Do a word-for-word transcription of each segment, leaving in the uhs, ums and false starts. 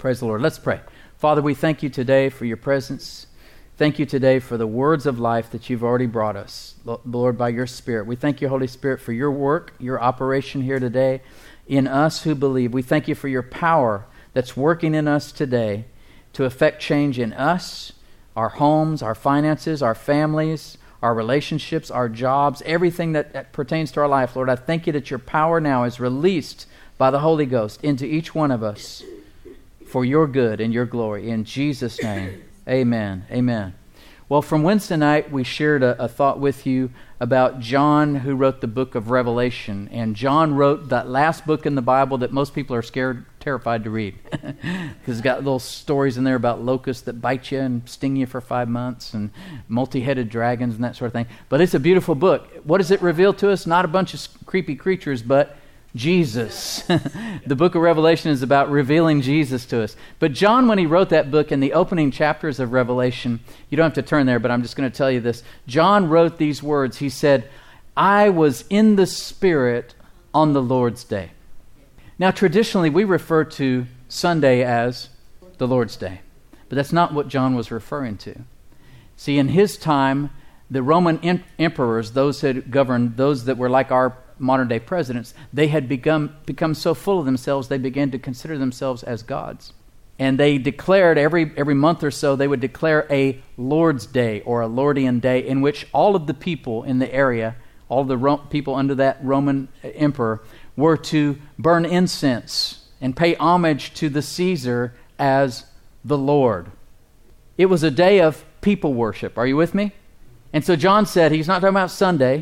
Praise the Lord. Let's pray. Father, we thank you today for your presence. Thank you today for the words of life that you've already brought us, Lord, by your Spirit. We thank you, Holy Spirit, for your work, your operation here today in us who believe. We thank you for your power that's working in us today to effect change in us, our homes, our finances, our families, our relationships, our jobs, everything that, that pertains to our life. Lord, I thank you that your power now is released by the Holy Ghost into each one of us for your good and your glory. In Jesus' name, amen. Amen. Well, from Wednesday night, we shared a, a thought with you about John, who wrote the book of Revelation. And John wrote that last book in the Bible that most people are scared, terrified to read. Because it's got little stories in there about locusts that bite you and sting you for five months and multi-headed dragons and that sort of thing. But it's a beautiful book. What does it reveal to us? Not a bunch of creepy creatures, but Jesus. The book of Revelation is about revealing Jesus to us. But John, when he wrote that book in the opening chapters of Revelation, you don't have to turn there, but I'm just going to tell you this. John wrote these words. He said, I was in the Spirit on the Lord's day. Now, traditionally, we refer to Sunday as the Lord's Day. But that's not what John was referring to. See, in his time, the Roman em- emperors, those who had governed, those that were like our modern-day presidents, they had become, become so full of themselves, they began to consider themselves as gods. And they declared, every every month or so, they would declare a Lord's Day or a Lordian Day in which all of the people in the area, all the Ro- people under that Roman emperor, were to burn incense and pay homage to the Caesar as the Lord. It was a day of people worship. Are you with me? And so John said, he's not talking about Sunday.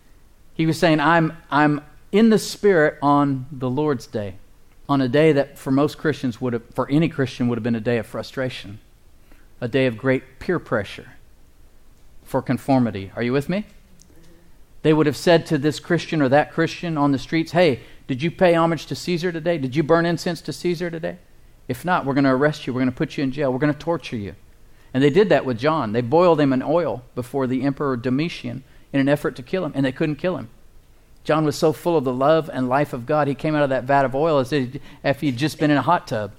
He was saying, I'm I'm in the Spirit on the Lord's Day, on a day that for most Christians would have, for any Christian would have been a day of frustration, a day of great peer pressure for conformity. Are you with me? They would have said to this Christian or that Christian on the streets, hey, did you pay homage to Caesar today? Did you burn incense to Caesar today? If not, we're going to arrest you. We're going to put you in jail. We're going to torture you. And they did that with John. They boiled him in oil before the Emperor Domitian in an effort to kill him, and they couldn't kill him. John was so full of the love and life of God, he came out of that vat of oil as if he'd just been in a hot tub.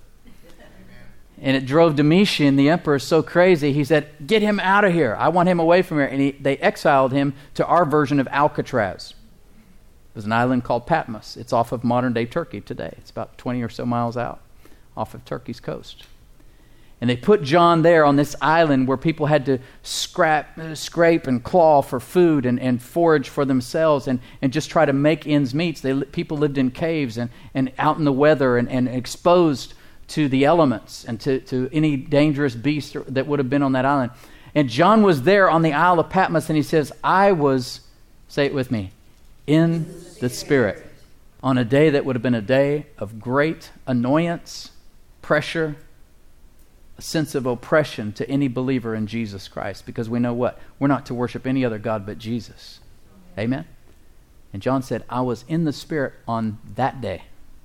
And it drove Domitian, the emperor, so crazy, he said, get him out of here. I want him away from here. And he, they exiled him to our version of Alcatraz. There's an island called Patmos. It's off of modern-day Turkey today. It's about twenty or so miles out off of Turkey's coast. And they put John there on this island where people had to scrap, scrape and claw for food and, and forage for themselves and, and just try to make ends meet. They, people lived in caves and, and out in the weather and, and exposed to the elements and to, to any dangerous beast that would have been on that island. And John was there on the Isle of Patmos, and he says, I was, say it with me, in the Spirit on a day that would have been a day of great annoyance, pressure, a sense of oppression to any believer in Jesus Christ, because we know what? We're not to worship any other God but Jesus. Amen? And John said, I was in the Spirit on that day.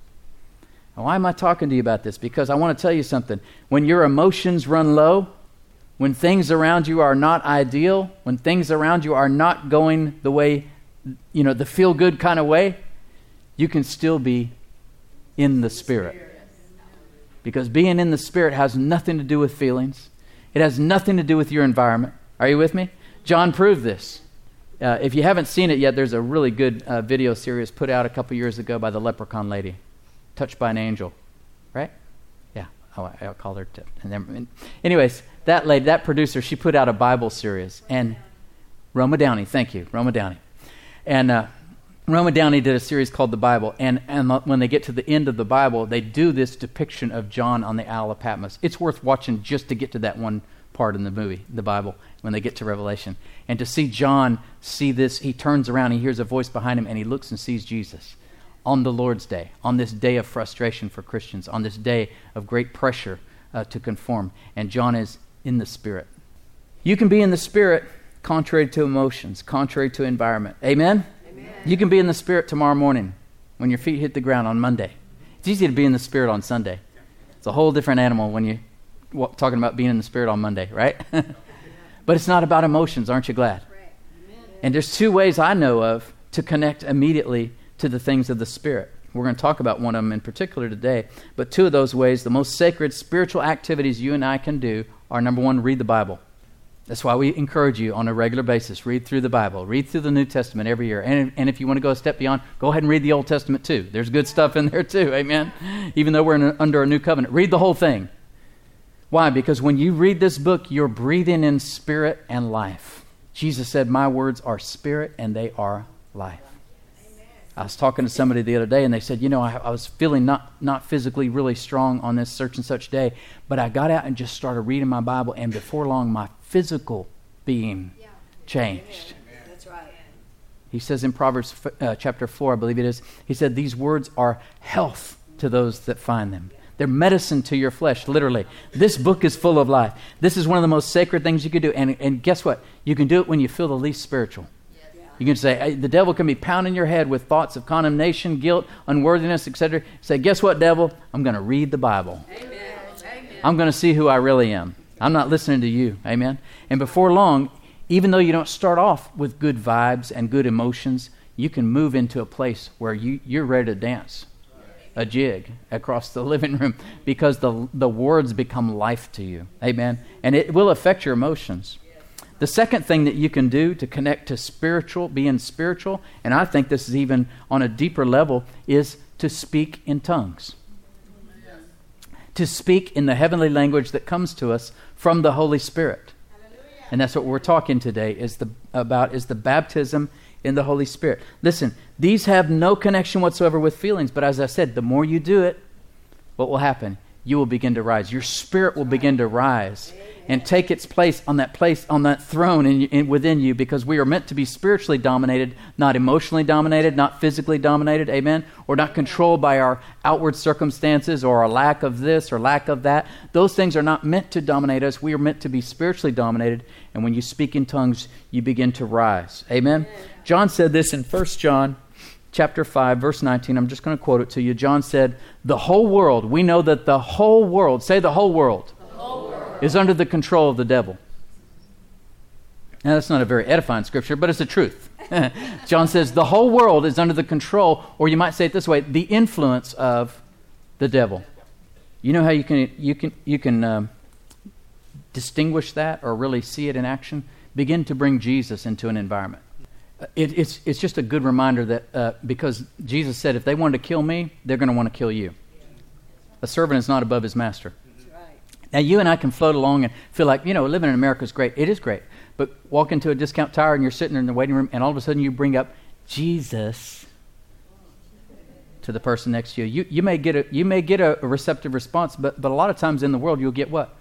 Now, why am I talking to you about this? Because I want to tell you something. When your emotions run low, when things around you are not ideal, when things around you are not going the way, you know, the feel-good kind of way, you can still be in the Spirit. Because being in the Spirit has nothing to do with feelings. It has nothing to do with your environment. Are you with me? John proved this. Uh, if you haven't seen it yet, there's a really good uh, video series put out a couple years ago by the Leprechaun Lady, Touched by an Angel, right? Yeah, oh, I'll call her tip. And then, anyways, that lady, that producer, she put out a Bible series. And Roma Downey, thank you, Roma Downey. And uh, Roma Downey did a series called The Bible, and, and when they get to the end of the Bible, they do this depiction of John on the Isle of Patmos. It's worth watching just to get to that one part in the movie, the Bible, when they get to Revelation. And to see John see this, he turns around, he hears a voice behind him, and he looks and sees Jesus on the Lord's Day, on this day of frustration for Christians, on this day of great pressure uh, to conform. And John is in the Spirit. You can be in the Spirit contrary to emotions, contrary to environment. Amen? You can be in the Spirit tomorrow morning when your feet hit the ground on Monday. It's easy to be in the Spirit on Sunday. It's a whole different animal when you're talking about being in the Spirit on Monday, right? But it's not about emotions, aren't you glad? And there's two ways I know of to connect immediately to the things of the Spirit. We're going to talk about one of them in particular today. But two of those ways, the most sacred spiritual activities you and I can do are, number one, read the Bible. That's why we encourage you on a regular basis, read through the Bible. Read through the New Testament every year. And, and if you want to go a step beyond, go ahead and read the Old Testament too. There's good stuff in there too, amen? Even though we're in a, under a new covenant. Read the whole thing. Why? Because when you read this book, you're breathing in spirit and life. Jesus said, my words are spirit and they are life. Amen. I was talking to somebody the other day and they said, you know, I, I was feeling not, not physically really strong on this such and such day, but I got out and just started reading my Bible, and before long my physical being yeah. changed. Amen. That's right. He says in Proverbs uh, chapter four, I believe it is, he said, these words are health to those that find them. They're medicine to your flesh, literally. This book is full of life. This is one of the most sacred things you can do. And, and guess what? You can do it when you feel the least spiritual. Yeah. You can say, hey, the devil can be pounding your head with thoughts of condemnation, guilt, unworthiness, et cetera. Say, guess what, devil? I'm going to read the Bible. Amen. Amen. I'm going to see who I really am. I'm not listening to you. Amen. And before long, even though you don't start off with good vibes and good emotions, you can move into a place where you, you're ready to dance a jig across the living room because the the words become life to you. Amen. And it will affect your emotions. The second thing that you can do to connect to spiritual, being spiritual, and I think this is even on a deeper level, is to speak in tongues. To speak in the heavenly language that comes to us from the Holy Spirit. And that's what we're talking today is the about is the baptism in the Holy Spirit. Listen, these have no connection whatsoever with feelings, but as I said, the more you do it, what will happen? You will begin to rise. Your spirit will begin to rise and take its place on that place, on that throne in, in, within you, because we are meant to be spiritually dominated, not emotionally dominated, not physically dominated, amen? Or not controlled by our outward circumstances or a lack of this or lack of that. Those things are not meant to dominate us. We are meant to be spiritually dominated, and when you speak in tongues, you begin to rise, amen? Amen. John said this in First John chapter five, verse nineteen. I'm just going to quote it to you. John said, the whole world, we know that the whole world, say the whole world, the whole world is under the control of the devil. Now, that's not a very edifying scripture, but it's the truth. John says the whole world is under the control, or you might say it this way, the influence of the devil. You know how you can you can you can um, distinguish that or really see it in action? Begin to bring Jesus into an environment. It, it's it's just a good reminder that uh, because Jesus said, if they wanted to kill me, they're going to want to kill you. A servant is not above his master. Now, you and I can float along and feel like, you know, living in America is great. It is great. But walk into a discount tire and you're sitting there in the waiting room and all of a sudden you bring up Jesus to the person next to you. You, you may get a you may get a, a receptive response, but, but a lot of times in the world you'll get what?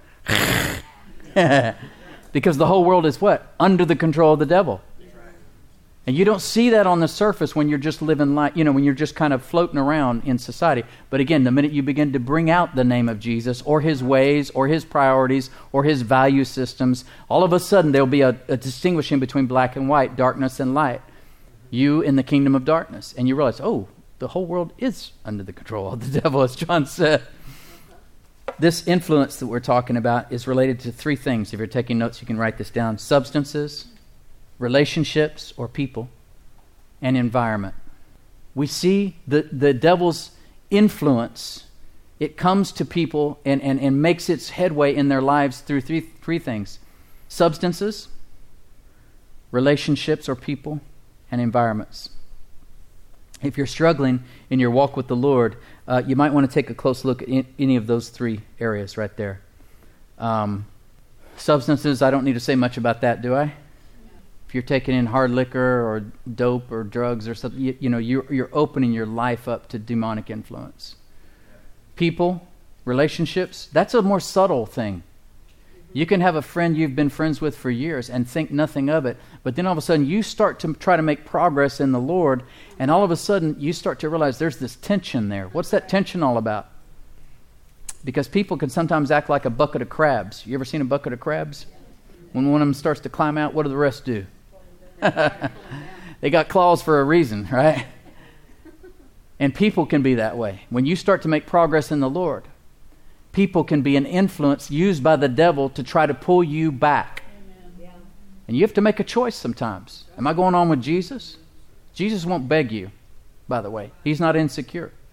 Because the whole world is what? Under the control of the devil. And you don't see that on the surface when you're just living like, you know, when you're just kind of floating around in society. But again, the minute you begin to bring out the name of Jesus or his ways or his priorities or his value systems, all of a sudden there'll be a, a distinguishing between black and white, darkness and light. You in the kingdom of darkness. And you realize, oh, the whole world is under the control of the devil, as John said. This influence that we're talking about is related to three things. If you're taking notes, you can write this down. Substances, relationships or people, and environment. We see the, the devil's influence. It comes to people and, and, and makes its headway in their lives through three, three things. Substances, relationships or people, and environments. If you're struggling in your walk with the Lord, uh, you might want to take a close look at in, any of those three areas right there. Um, substances, I don't need to say much about that, do I? If you're taking in hard liquor or dope or drugs or something, you, you know, you're, you're opening your life up to demonic influence. People, relationships, that's a more subtle thing. You can have a friend you've been friends with for years and think nothing of it, but then all of a sudden you start to try to make progress in the Lord, and all of a sudden you start to realize there's this tension there. What's that tension all about? Because people can sometimes act like a bucket of crabs. You ever seen a bucket of crabs? When one of them starts to climb out, what do the rest do? They got claws for a reason, right? And people can be that way. When you start to make progress in the Lord, people can be an influence used by the devil to try to pull you back. Amen. And you have to make a choice sometimes. Am I going on with Jesus? Jesus won't beg you, by the way. He's not insecure.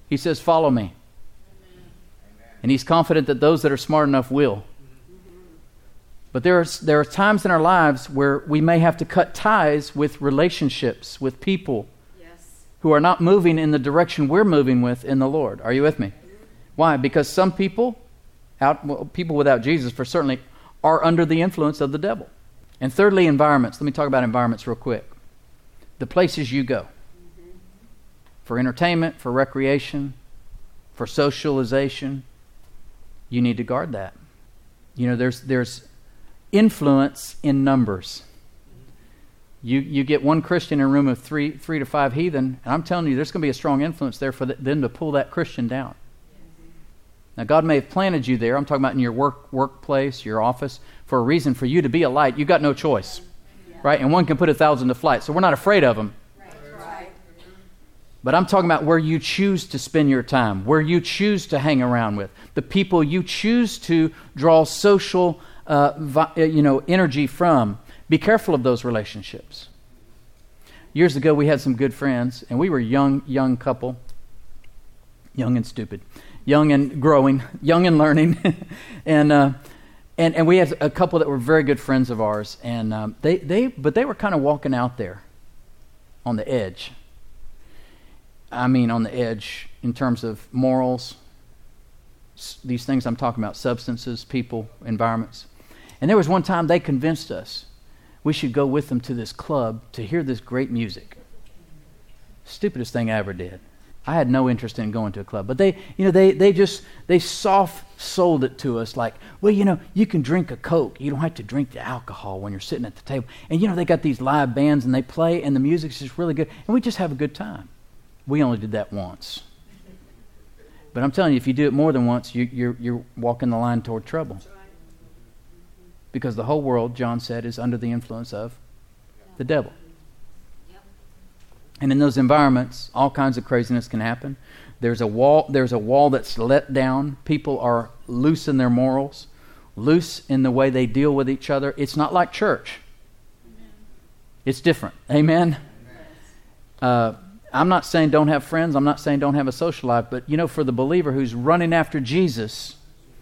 He says, follow me. And he's confident that those that are smart enough will. But there are, there are times in our lives where we may have to cut ties with relationships, with people yes. who are not moving in the direction we're moving with in the Lord. Are you with me? Why? Because some people, out well, people without Jesus for certainly, are under the influence of the devil. And thirdly, environments. Let me talk about environments real quick. The places you go. Mm-hmm. For entertainment, for recreation, for socialization. You need to guard that. You know, there's there's influence in numbers. You you get one Christian in a room of three three to five heathen, and I'm telling you, there's going to be a strong influence there for the, them to pull that Christian down. Now, God may have planted you there. I'm talking about in your work workplace, your office, for a reason for you to be a light. You got no choice, right? And one can put a thousand to flight, so we're not afraid of them. But I'm talking about where you choose to spend your time, where you choose to hang around with, the people you choose to draw social, uh, vi- you know, energy from. Be careful of those relationships. Years ago, we had some good friends, and we were a young, young couple, young and stupid, young and growing, young and learning, and uh, and and we had a couple that were very good friends of ours, and um, they they but they were kind of walking out there on the edge. I mean, on the edge in terms of morals, s- these things I'm talking about, substances, people, environments. And there was one time they convinced us we should go with them to this club to hear this great music. Stupidest thing I ever did. I had no interest in going to a club, but they, you know, they they just they soft sold it to us like, well, you know, you can drink a Coke, you don't have to drink the alcohol when you're sitting at the table. And you know, they got these live bands and they play, and the music's just really good, and we just have a good time. We only did that once. But I'm telling you, if you do it more than once, you, you're, you're walking the line toward trouble. Because the whole world, John said, is under the influence of the devil. And in those environments, all kinds of craziness can happen. There's a wall, there's a wall that's let down. People are loose in their morals, loose in the way they deal with each other. It's not like church. It's different. Amen? Uh, I'm not saying don't have friends. I'm not saying don't have a social life. But, you know, for the believer who's running after Jesus,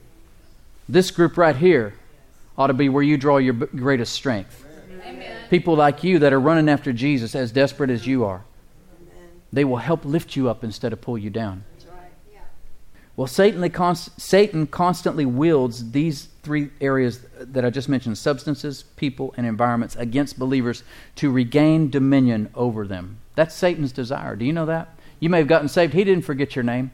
this group right here ought to be where you draw your b- greatest strength. Amen. People like you that are running after Jesus as desperate as you are. Amen. They will help lift you up instead of pull you down. That's right. Yeah. Well, Satan, const- Satan constantly wields these three areas that I just mentioned, substances, people, and environments, against believers to regain dominion over them. That's Satan's desire. Do you know that? You may have gotten saved. He didn't forget your name.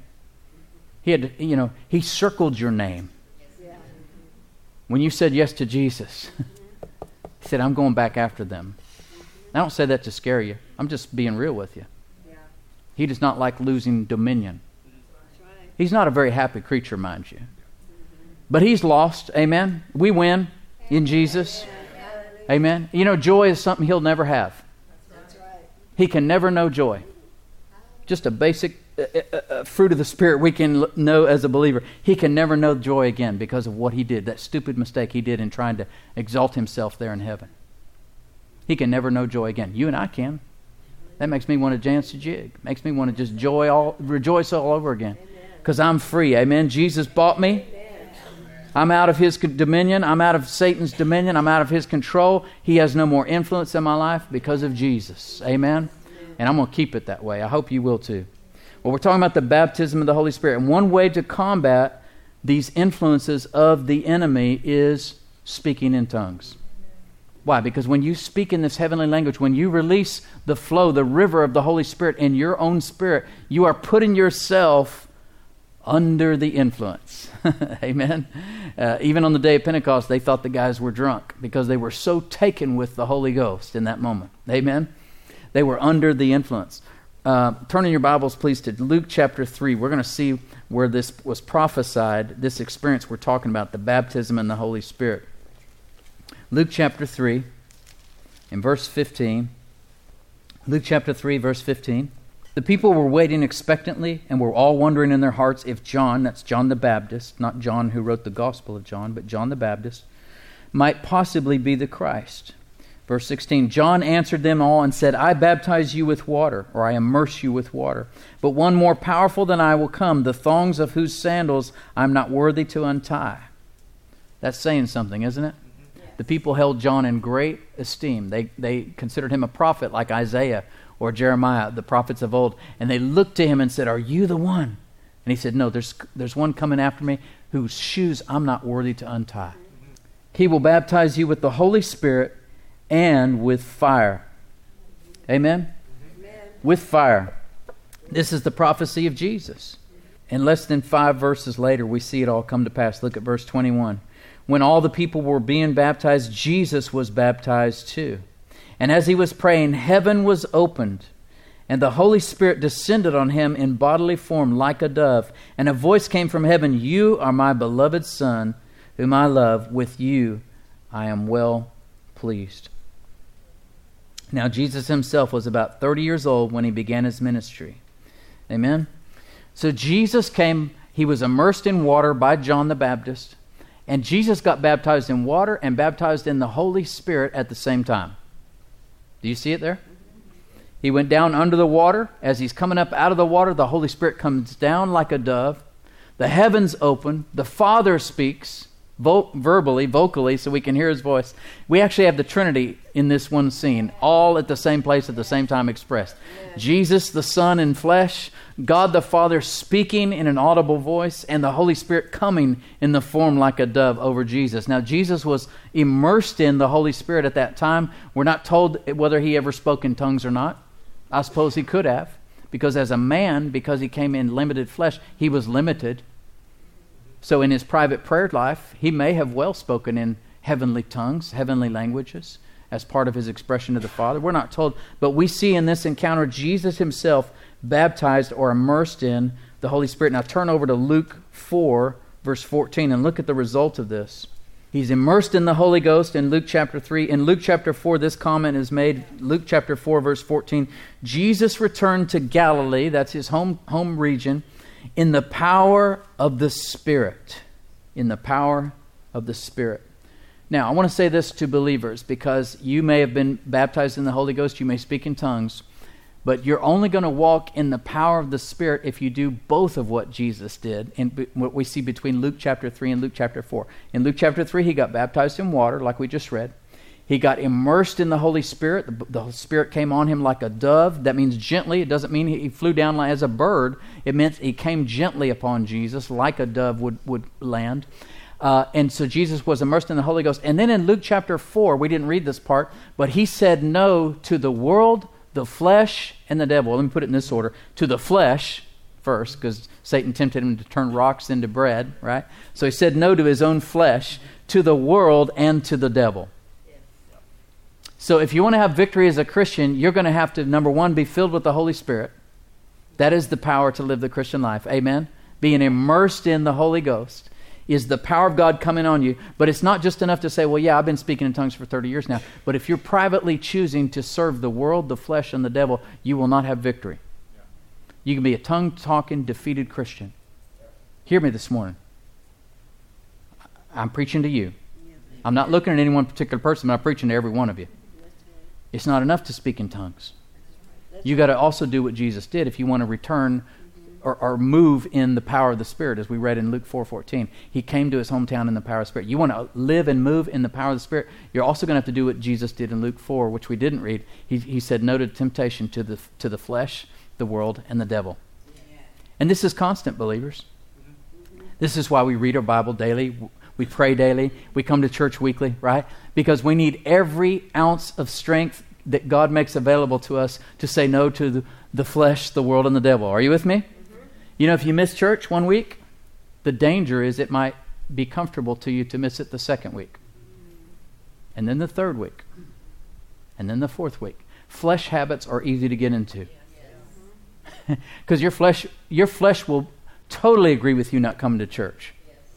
He had, you know, he circled your name. Yeah. When you said yes to Jesus, he said, I'm going back after them. I don't say that to scare you. I'm just being real with you. Yeah. He does not like losing dominion. Right. He's not a very happy creature, mind you. Mm-hmm. But he's lost. Amen. We win in Jesus. Yeah. Amen. You know, joy is something he'll never have. He can never know joy. Just a basic uh, uh, uh, fruit of the Spirit we can l- know as a believer. He can never know joy again because of what he did, that stupid mistake he did in trying to exalt himself there in heaven. He can never know joy again. You and I can. That makes me want to dance a jig. Makes me want to just joy all, rejoice all over again. Because I'm free. Amen. Jesus bought me. I'm out of his dominion. I'm out of Satan's dominion. I'm out of his control. He has no more influence in my life because of Jesus. Amen? And I'm going to keep it that way. I hope you will too. Well, we're talking about the baptism of the Holy Spirit. And one way to combat these influences of the enemy is speaking in tongues. Why? Because when you speak in this heavenly language, when you release the flow, the river of the Holy Spirit in your own spirit, you are putting yourself under the influence. Amen. Uh, even on the day of Pentecost, they thought the guys were drunk because they were so taken with the Holy Ghost in that moment. Amen. They were under the influence. Uh, turn in your Bibles, please, to Luke chapter three. We're going to see where this was prophesied, this experience we're talking about, the baptism in the Holy Spirit. Luke chapter three, in verse fifteen. Luke chapter three, verse fifteen. The people were waiting expectantly and were all wondering in their hearts if John, that's John the Baptist, not John who wrote the Gospel of John, but John the Baptist, might possibly be the Christ. Verse sixteen, John answered them all and said, I baptize you with water, or I immerse you with water. But one more powerful than I will come, the thongs of whose sandals I am not worthy to untie. That's saying something, isn't it? The people held John in great esteem. They, they considered him a prophet like Isaiah or Jeremiah, the prophets of old. And they looked to him and said, are you the one? And he said, no, there's, there's one coming after me whose shoes I'm not worthy to untie. He will baptize you with the Holy Spirit and with fire. Amen? Amen? With fire. This is the prophecy of Jesus. And less than five verses later, we see it all come to pass. Look at verse twenty-one. When all the people were being baptized, Jesus was baptized too. And as he was praying, heaven was opened, and the Holy Spirit descended on him in bodily form like a dove. And a voice came from heaven, you are my beloved Son, whom I love. With you I am well pleased. Now, Jesus himself was about thirty years old when he began his ministry. Amen? So Jesus came, he was immersed in water by John the Baptist, and Jesus got baptized in water and baptized in the Holy Spirit at the same time. Do you see it there? He went down under the water. As he's coming up out of the water, the Holy Spirit comes down like a dove. The heavens open. The Father speaks vo- verbally, vocally, so we can hear his voice. We actually have the Trinity in this one scene, all at the same place at the same time expressed. Jesus, the Son in flesh, God the Father speaking in an audible voice, and the Holy Spirit coming in the form like a dove over Jesus. Now, Jesus was immersed in the Holy Spirit at that time. We're not told whether he ever spoke in tongues or not. I suppose he could have, because as a man, because he came in limited flesh, he was limited. So in his private prayer life, he may have well spoken in heavenly tongues, heavenly languages, as part of his expression to the Father. We're not told, but we see in this encounter Jesus himself baptized or immersed in the Holy Spirit. Now turn over to Luke four, verse fourteen, and look at the result of this. He's immersed in the Holy Ghost in Luke chapter three. In Luke chapter four, this comment is made. Luke chapter four, verse fourteen. Jesus returned to Galilee, that's his home, home region, in the power of the Spirit. In the power of the Spirit. Now, I want to say this to believers, because you may have been baptized in the Holy Ghost, you may speak in tongues, but you're only going to walk in the power of the Spirit if you do both of what Jesus did, and what we see between Luke chapter three and Luke chapter four. In Luke chapter three, he got baptized in water, like we just read. He got immersed in the Holy Spirit. The, the Spirit came on him like a dove. That means gently. It doesn't mean he flew down as a bird. It meant he came gently upon Jesus, like a dove would, would land. Uh, and so Jesus was immersed in the Holy Ghost. And then in Luke chapter four, we didn't read this part, but he said no to the world, the flesh, and the devil. Let me put it in this order. To the flesh first, because Satan tempted him to turn rocks into bread, right? So he said no to his own flesh, to the world, and to the devil. So if you want to have victory as a Christian, you're going to have to, number one, be filled with the Holy Spirit. That is the power to live the Christian life. Amen? Being immersed in the Holy Ghost is the power of God coming on you. But it's not just enough to say, well, yeah, I've been speaking in tongues for thirty years now. But if you're privately choosing to serve the world, the flesh, and the devil, you will not have victory. Yeah. You can be a tongue-talking, defeated Christian. Yeah. Hear me this morning. I'm preaching to you. Yeah. I'm not looking at any one particular person, but I'm preaching to every one of you. It's not enough to speak in tongues. You got to also do what Jesus did if you want to return Or, or move in the power of the Spirit, as we read in Luke four fourteen. He came to his hometown in the power of the Spirit. You want to live and move in the power of the Spirit, you're also going to have to do what Jesus did in Luke four, which we didn't read. He, he said no to temptation to the to the flesh, the world, and the devil. Yeah. And this is constant, believers. Mm-hmm. This is why we read our Bible daily. We pray daily. We come to church weekly, right? Because we need every ounce of strength that God makes available to us to say no to the, the flesh, the world, and the devil. Are you with me? You know, if you miss church one week, the danger is it might be comfortable to you to miss it the second week. And then the third week. And then the fourth week. Flesh habits are easy to get into. Because your flesh your flesh will totally agree with you not coming to church.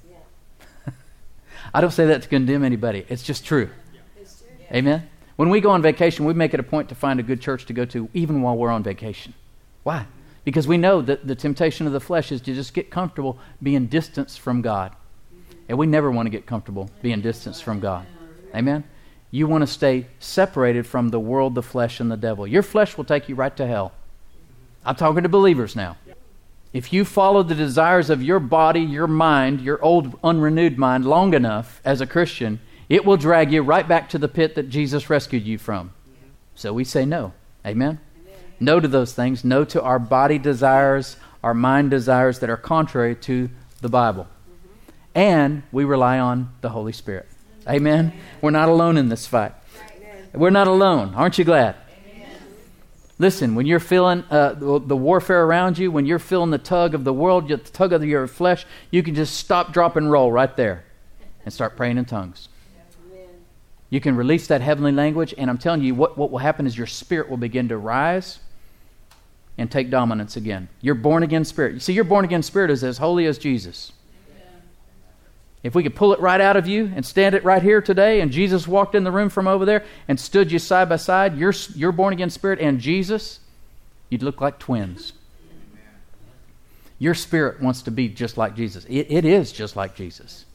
I don't say that to condemn anybody. It's just true. Amen? When we go on vacation, we make it a point to find a good church to go to even while we're on vacation. Why? Because we know that the temptation of the flesh is to just get comfortable being distanced from God. And we never want to get comfortable being distanced from God. Amen? you want to stay separated from the world, the flesh, and the devil. Your flesh will take you right to hell. I'm talking to believers now. If you follow the desires of your body, your mind, your old unrenewed mind long enough as a Christian, it will drag you right back to the pit that Jesus rescued you from. So we say no. Amen? Amen. No to those things. No to our body desires, our mind desires that are contrary to the Bible. Mm-hmm. And we rely on the Holy Spirit. Amen? Amen. We're not alone in this fight. Amen. We're not alone. Aren't you glad? Listen, when you're feeling uh, the, the warfare around you, when you're feeling the tug of the world, the tug of your flesh, you can just stop, drop, and roll right there and start praying in tongues. Amen. You can release that heavenly language, and I'm telling you, what, what will happen is your spirit will begin to rise and take dominance again. Your born-again spirit. You see, your born-again spirit is as holy as Jesus. If we could pull it right out of you and stand it right here today, and Jesus walked in the room from over there and stood you side by side, your, your born-again spirit and Jesus, you'd look like twins. Amen. Your spirit wants to be just like Jesus. It, it is just like Jesus.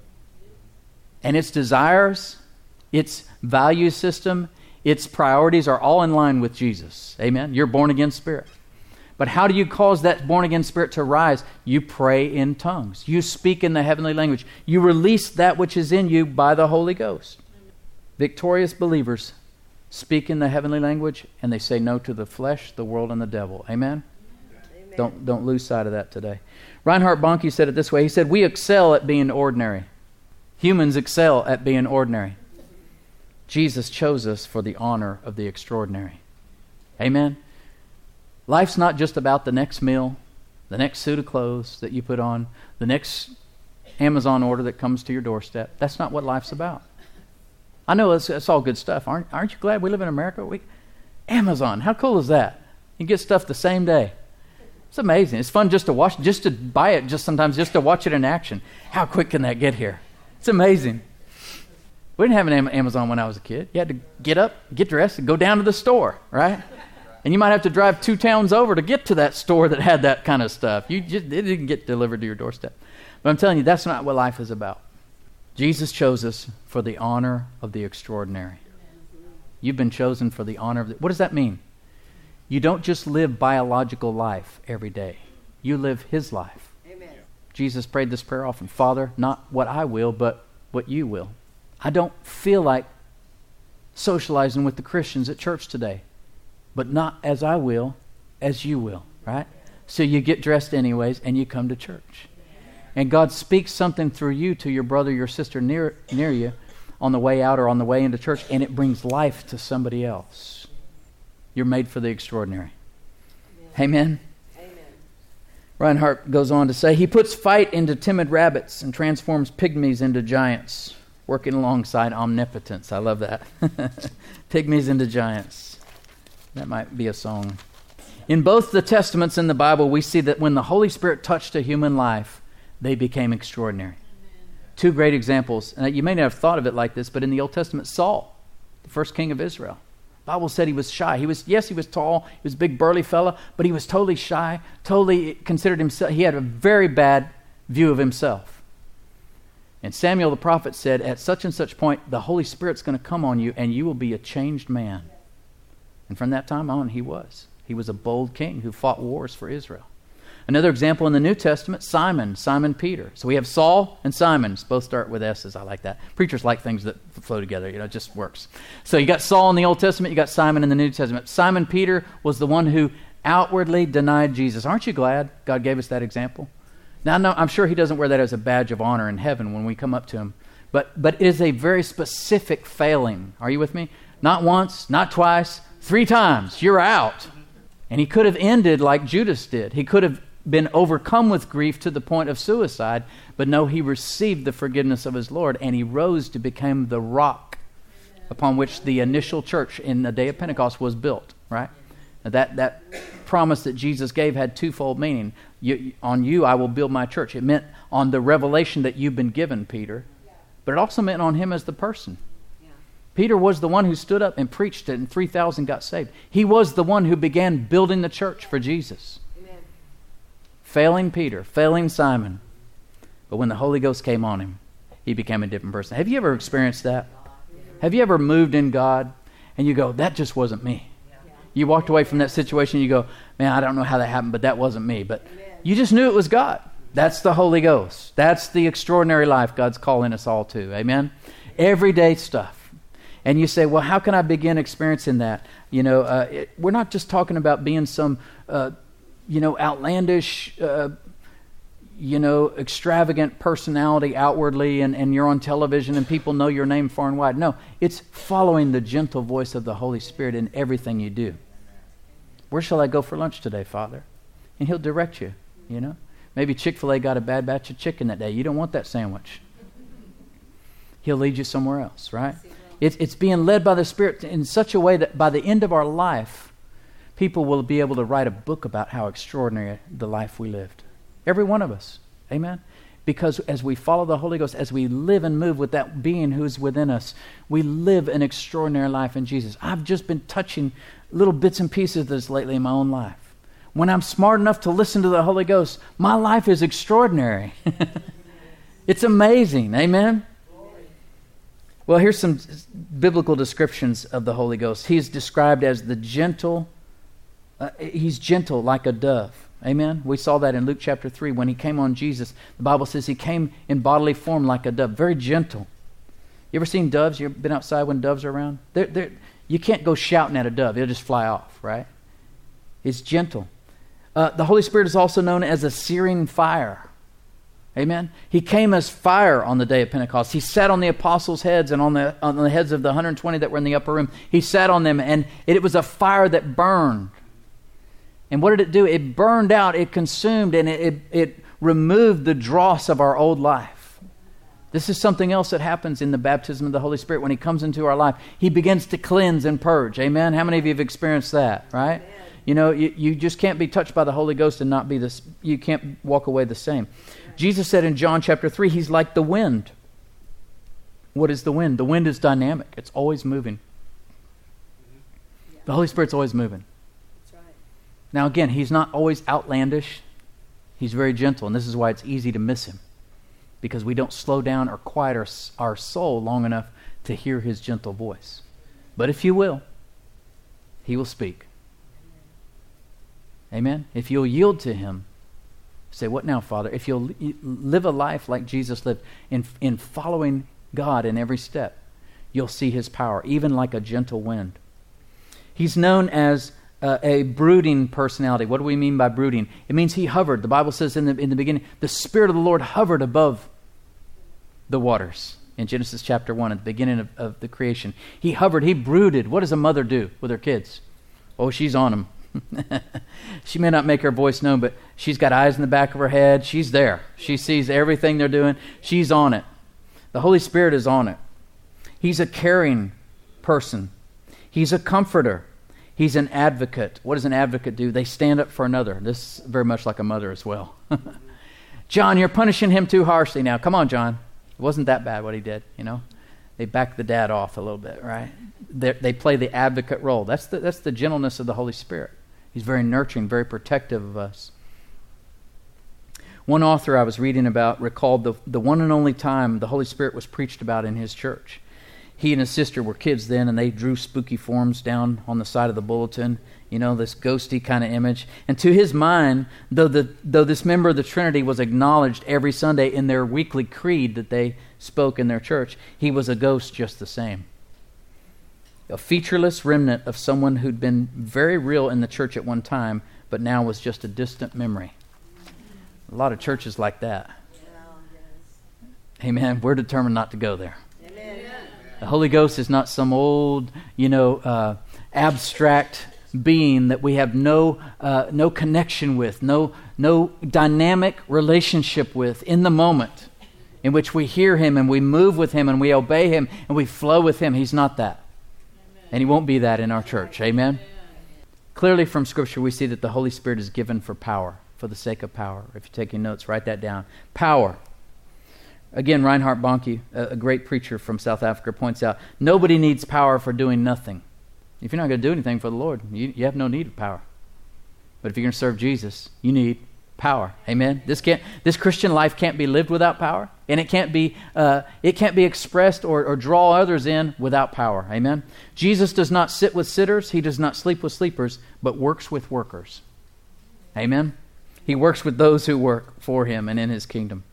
And its desires, its value system, its priorities are all in line with Jesus. Amen? Your born-again spirit. But how do you cause that born-again spirit to rise? You pray in tongues. You speak in the heavenly language. You release that which is in you by the Holy Ghost. Victorious believers speak in the heavenly language, and they say no to the flesh, the world, and the devil. Amen? Amen. Don't, don't lose sight of that today. Reinhard Bonnke said it this way. He said, we excel at being ordinary. Humans excel at being ordinary. Jesus chose us for the honor of the extraordinary. Amen? Life's not just about the next meal, the next suit of clothes that you put on, the next Amazon order that comes to your doorstep. That's not what life's about. I know it's, it's all good stuff. Aren't, aren't you glad we live in America? We, Amazon, how cool is that? You get stuff the same day. It's amazing. It's fun just to watch, just to buy it, just sometimes just to watch it in action. How quick can that get here? It's amazing. We didn't have an Amazon when I was a kid. You had to get up, get dressed, and go down to the store, right? And you might have to drive two towns over to get to that store that had that kind of stuff. You just, it didn't get delivered to your doorstep. But I'm telling you, that's not what life is about. Jesus chose us for the honor of the extraordinary. You've been chosen for the honor of the... What does that mean? You don't just live biological life every day. You live His life. Amen. Jesus prayed this prayer often. Father, not what I will, but what you will. I don't feel like socializing with the Christians at church today. But not as I will, as you will, right? So you get dressed anyways, and you come to church. And God speaks something through you to your brother, your sister near near you on the way out or on the way into church, and it brings life to somebody else. You're made for the extraordinary. Amen? Amen. Reinhardt goes on to say, he puts fight into timid rabbits and transforms pygmies into giants, working alongside omnipotence. I love that. Pygmies into giants. That might be a song. In both the Testaments and the Bible, we see that when the Holy Spirit touched a human life, they became extraordinary. Amen. Two great examples. And you may not have thought of it like this, but in the Old Testament, Saul, the first king of Israel. The Bible said he was shy. He was, yes, he was tall. He was a big, burly fella, but he was totally shy, totally considered himself. He had a very bad view of himself. And Samuel the prophet said, at such and such point, the Holy Spirit's going to come on you, and you will be a changed man. And from that time on, he was. He was a bold king who fought wars for Israel. Another example in the New Testament, Simon, Simon Peter. So we have Saul and Simon. Both start with S's. I like that. Preachers like things that flow together. You know, it just works. So you got Saul in the Old Testament. You got Simon in the New Testament. Simon Peter was the one who outwardly denied Jesus. Aren't you glad God gave us that example? Now, no, I'm sure he doesn't wear that as a badge of honor in heaven when we come up to him. But, but it is a very specific failing. Are you with me? Not once, not twice, three times. You're out. And he could have ended like Judas did. He could have been overcome with grief to the point of suicide. But no, he received the forgiveness of his Lord, and he rose to become the rock upon which the initial church in the day of Pentecost was built, right? Now that, that promise that Jesus gave had twofold meaning. You, on you I will build my church. It meant on the revelation that you've been given, Peter. But it also meant on him as the person. Peter was the one who stood up and preached it, and three thousand got saved. He was the one who began building the church for Jesus. Amen. Failing Peter, failing Simon. But when the Holy Ghost came on him, he became a different person. Have you ever experienced that? Have you ever moved in God and you go, that just wasn't me? You walked away from that situation and you go, man, I don't know how that happened, but that wasn't me. But you just knew it was God. That's the Holy Ghost. That's the extraordinary life God's calling us all to. Amen? Everyday stuff. And you say, well, how can I begin experiencing that? You know, uh, it, we're not just talking about being some, uh, you know, outlandish, uh, you know, extravagant personality outwardly, and, and you're on television and people know your name far and wide. No, it's following the gentle voice of the Holy Spirit in everything you do. Where shall I go for lunch today, Father? And He'll direct you, you know. Maybe Chick-fil-A got a bad batch of chicken that day. You don't want that sandwich. He'll lead you somewhere else, right? It's, it's being led by the Spirit in such a way that by the end of our life, people will be able to write a book about how extraordinary the life we lived. Every one of us. Amen? Because as we follow the Holy Ghost, as we live and move with that being who's within us, we live an extraordinary life in Jesus. I've just been touching little bits and pieces of this lately in my own life. When I'm smart enough to listen to the Holy Ghost, my life is extraordinary. It's amazing. Amen? Well, here's some biblical descriptions of the Holy Ghost. He's described as the gentle, uh, he's gentle like a dove. Amen? We saw that in Luke chapter three. When He came on Jesus, the Bible says He came in bodily form like a dove. Very gentle. You ever seen doves? You ever been outside when doves are around? They're, they're, you can't go shouting at a dove. It'll just fly off, right? It's gentle. Uh, the Holy Spirit is also known as a searing fire. Amen? He came as fire on the day of Pentecost. He sat on the apostles' heads and on the, on the heads of the one hundred twenty that were in the upper room. He sat on them, and it, it was a fire that burned. And what did it do? It burned out, it consumed, and it, it, it removed the dross of our old life. This is something else that happens in the baptism of the Holy Spirit. When He comes into our life, He begins to cleanse and purge. Amen? How many of you have experienced that, right? Amen. You know, you, you just can't be touched by the Holy Ghost and not be this, you can't walk away the same. Yeah. Jesus said in John chapter three, He's like the wind. What is the wind? The wind is dynamic. It's always moving. Yeah. The Holy Spirit's always moving. Now again, He's not always outlandish. He's very gentle, and this is why it's easy to miss Him. Because we don't slow down or quiet our, our soul long enough to hear His gentle voice. But if you will, He will speak. Amen? If you'll yield to Him, say, what now, Father? If you'll live a life like Jesus lived, in, in following God in every step, you'll see His power, even like a gentle wind. He's known as Uh, a brooding personality. What do we mean by brooding? It means He hovered. The Bible says in the in the beginning, the Spirit of the Lord hovered above the waters. In Genesis chapter one, at the beginning of, of the creation. He hovered, He brooded. What does a mother do with her kids? Oh, she's on them. She may not make her voice known, but she's got eyes in the back of her head. She's there. She sees everything they're doing. She's on it. The Holy Spirit is on it. He's a caring person. He's a comforter. He's an advocate. What does an advocate do? They stand up for another. This is very much like a mother as well. John, you're punishing him too harshly now. Come on, John. It wasn't that bad what he did, you know. They back the dad off a little bit, right? They're, they play the advocate role. That's the, that's the gentleness of the Holy Spirit. He's very nurturing, very protective of us. One author I was reading about recalled the, the one and only time the Holy Spirit was preached about in his church. He and his sister were kids then, and they drew spooky forms down on the side of the bulletin, you know, this ghosty kind of image. And to his mind, though the though this member of the Trinity was acknowledged every Sunday in their weekly creed that they spoke in their church, he was a ghost just the same. A featureless remnant of someone who'd been very real in the church at one time, but now was just a distant memory. A lot of churches like that. Amen. We're determined not to go there. The Holy Ghost is not some old, you know, uh, abstract being that we have no uh, no connection with, no no dynamic relationship with in the moment, in which we hear Him and we move with Him and we obey Him and we flow with Him. He's not that. Amen. And He won't be that in our church. Amen? Amen? Clearly from Scripture we see that the Holy Spirit is given for power, for the sake of power. If you're taking notes, write that down. Power. Again, Reinhard Bonnke, a great preacher from South Africa, points out, nobody needs power for doing nothing. If you're not going to do anything for the Lord, you, you have no need of power. But if you're going to serve Jesus, you need power. Amen? This can't. This Christian life can't be lived without power. and it can't be uh, it can't be expressed or, or draw others in without power. Amen? Jesus does not sit with sitters. He does not sleep with sleepers, but works with workers. Amen? He works with those who work for him and in his kingdom.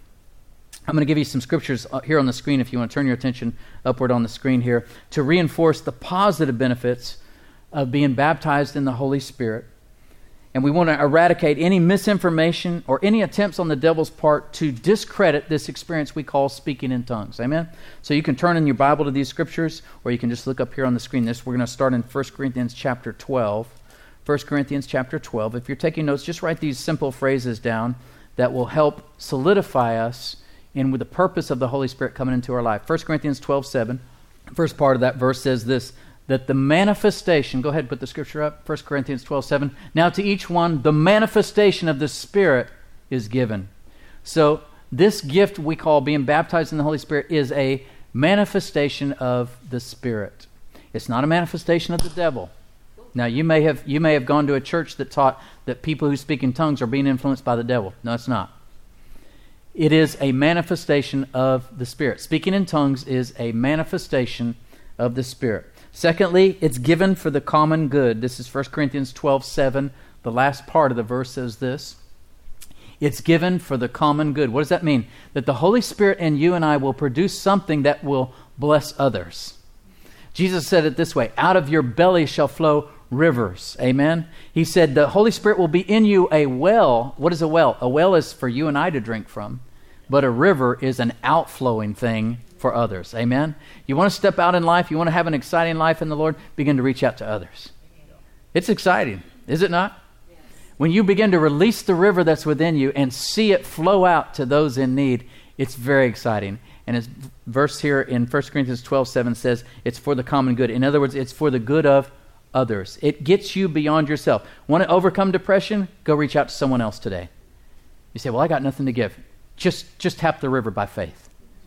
I'm going to give you some scriptures here on the screen if you want to turn your attention upward on the screen here to reinforce the positive benefits of being baptized in the Holy Spirit. And we want to eradicate any misinformation or any attempts on the devil's part to discredit this experience we call speaking in tongues. Amen? So you can turn in your Bible to these scriptures, or you can just look up here on the screen. This we're going to start in First Corinthians chapter twelve. First Corinthians chapter twelve. If you're taking notes, just write these simple phrases down that will help solidify us in with the purpose of the Holy Spirit coming into our life. First Corinthians twelve seven. First part of that verse says this, that the manifestation, go ahead and put the scripture up, First Corinthians twelve seven. Now to each one, the manifestation of the Spirit is given. So this gift we call being baptized in the Holy Spirit is a manifestation of the Spirit. It's not a manifestation of the devil. Now you may have you may have gone to a church that taught that people who speak in tongues are being influenced by the devil. No, it's not. It is a manifestation of the Spirit. Speaking in tongues is a manifestation of the Spirit. Secondly, it's given for the common good. This is First Corinthians twelve seven. The last part of the verse says this. It's given for the common good. What does that mean? That the Holy Spirit and you and I will produce something that will bless others. Jesus said it this way, out of your belly shall flow rivers. Amen? He said the Holy Spirit will be in you a well. What is a well? A well is for you and I to drink from. But a river is an outflowing thing for others. Amen? You want to step out in life, you want to have an exciting life in the Lord, begin to reach out to others. It's exciting, is it not? Yes. When you begin to release the river that's within you and see it flow out to those in need, it's very exciting. And his verse here in First Corinthians twelve seven says, it's for the common good. In other words, it's for the good of others. It gets you beyond yourself. Want to overcome depression? Go reach out to someone else today. You say, well, I got nothing to give. Just, just tap the river by faith.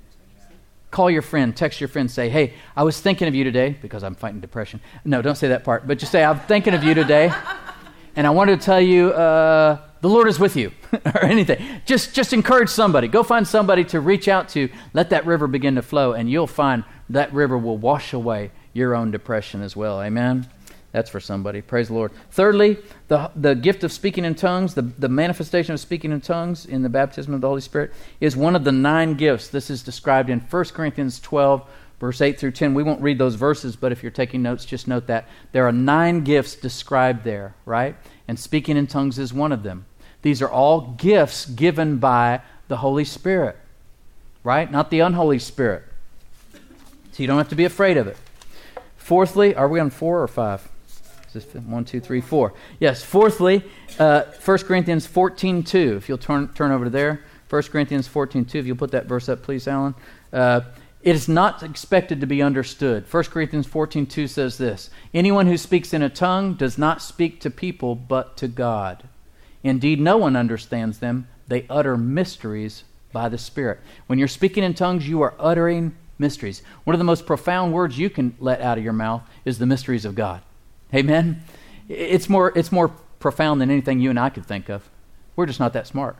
Call your friend, text your friend, say, hey, I was thinking of you today, because I'm fighting depression. No, don't say that part, but just say, I'm thinking of you today, and I wanted to tell you, uh, the Lord is with you, or anything. Just, just encourage somebody. Go find somebody to reach out to. Let that river begin to flow, and you'll find that river will wash away your own depression as well. Amen? That's for somebody. Praise the Lord. Thirdly, the the gift of speaking in tongues, the, the manifestation of speaking in tongues in the baptism of the Holy Spirit is one of the nine gifts. This is described in First Corinthians twelve, verse eight through ten. We won't read those verses, but if you're taking notes, just note that. There are nine gifts described there, right? And speaking in tongues is one of them. These are all gifts given by the Holy Spirit, right? Not the unholy Spirit. So you don't have to be afraid of it. Fourthly, are we on four or five? Is this one, two, three, four? Yes. Fourthly, uh, First Corinthians fourteen two. If you'll turn turn over to there. First Corinthians fourteen two. If you'll put that verse up, please, Alan. Uh, it is not expected to be understood. First Corinthians fourteen two says this. Anyone who speaks in a tongue does not speak to people, but to God. Indeed, no one understands them. They utter mysteries by the Spirit. When you're speaking in tongues, you are uttering mysteries. One of the most profound words you can let out of your mouth is the mysteries of God. Amen? It's more it's more profound than anything you and I could think of. We're just not that smart.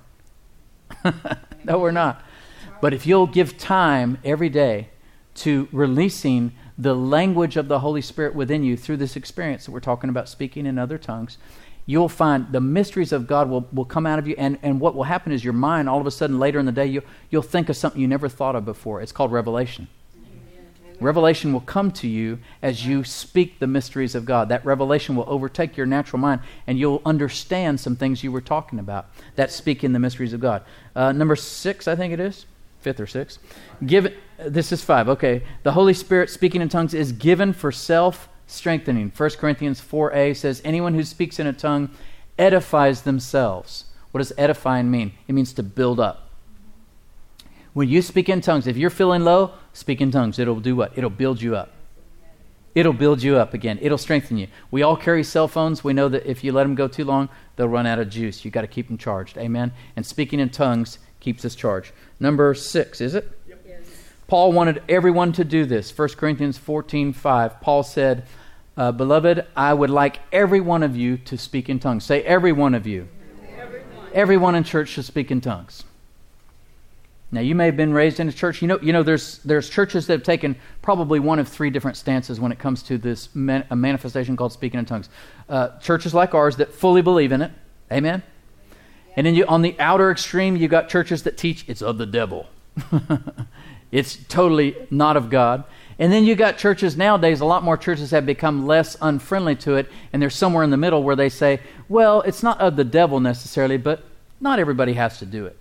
No, we're not. But if you'll give time every day to releasing the language of the Holy Spirit within you through this experience that we're talking about, speaking in other tongues, you'll find the mysteries of God will, will come out of you. And, and what will happen is your mind, all of a sudden later in the day, you, you'll think of something you never thought of before. It's called revelation. Revelation will come to you as you speak the mysteries of God. That revelation will overtake your natural mind, and you'll understand some things you were talking about that speak in the mysteries of God. Uh, number six, I think it is. Fifth or sixth. Give, this is five. Okay. The Holy Spirit speaking in tongues is given for self-strengthening. First Corinthians four a says, anyone who speaks in a tongue edifies themselves. What does edifying mean? It means to build up. When you speak in tongues, if you're feeling low, speak in tongues. It'll do what? It'll build you up. It'll build you up again. It'll strengthen you. We all carry cell phones. We know that if you let them go too long, they'll run out of juice. You've got to keep them charged. Amen? And speaking in tongues keeps us charged. Number six, is it? Yep. Yes. Paul wanted everyone to do this. First Corinthians fourteen five. Paul said, uh, Beloved, I would like every one of you to speak in tongues. Say, every one of you. Everyone. Everyone in church should speak in tongues. Now, you may have been raised in a church. You know, you know, there's there's churches that have taken probably one of three different stances when it comes to this man, a manifestation called speaking in tongues. Uh, churches like ours that fully believe in it. Amen? Yeah. And then you, on the outer extreme, you got churches that teach it's of the devil. It's totally not of God. And then you got churches nowadays, a lot more churches have become less unfriendly to it, and they're somewhere in the middle where they say, well, it's not of the devil necessarily, but not everybody has to do it.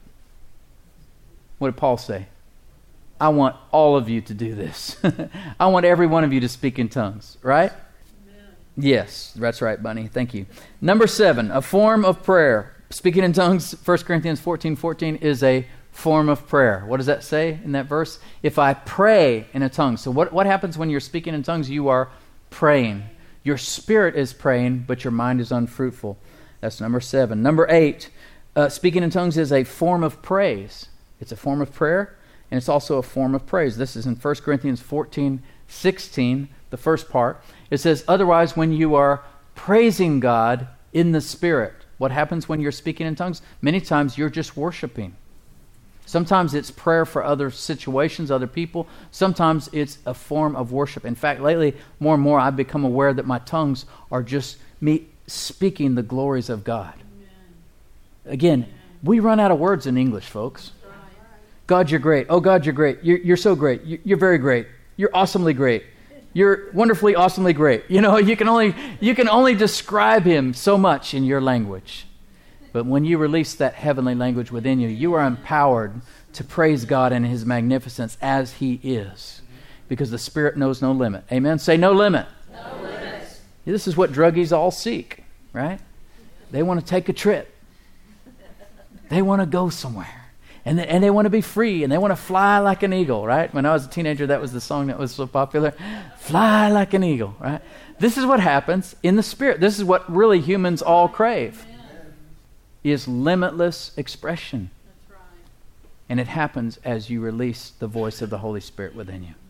What did Paul say? I want all of you to do this. I want every one of you to speak in tongues, right? Amen. Yes, that's right, Bunny. Thank you. Number seven, a form of prayer. Speaking in tongues, First Corinthians fourteen fourteen is a form of prayer. What does that say in that verse? If I pray in a tongue. So what, what happens when you're speaking in tongues? You are praying. Your spirit is praying, but your mind is unfruitful. That's number seven. Number eight, uh, speaking in tongues is a form of praise. It's a form of prayer, and it's also a form of praise. This is in First Corinthians fourteen sixteen, the first part. It says, otherwise, when you are praising God in the Spirit, what happens when you're speaking in tongues? Many times you're just worshiping. Sometimes it's prayer for other situations, other people. Sometimes it's a form of worship. In fact, lately, more and more, I've become aware that my tongues are just me speaking the glories of God. Amen. Again, Amen. We run out of words in English, folks. God, you're great. Oh, God, you're great. You're, you're so great. You're, you're very great. You're awesomely great. You're wonderfully, awesomely great. You know, you can only you can only describe Him so much in your language. But when you release that heavenly language within you, you are empowered to praise God in His magnificence as He is. Because the Spirit knows no limit. Amen? Say no limit. No limit. This is what druggies all seek, right? They want to take a trip. They want to go somewhere. And they, and they want to be free, and they want to fly like an eagle, right? When I was a teenager, that was the song that was so popular. Fly like an eagle, right? This is what happens in the Spirit. This is what really humans all crave. Is limitless expression. That's right. And it happens as you release the voice of the Holy Spirit within you.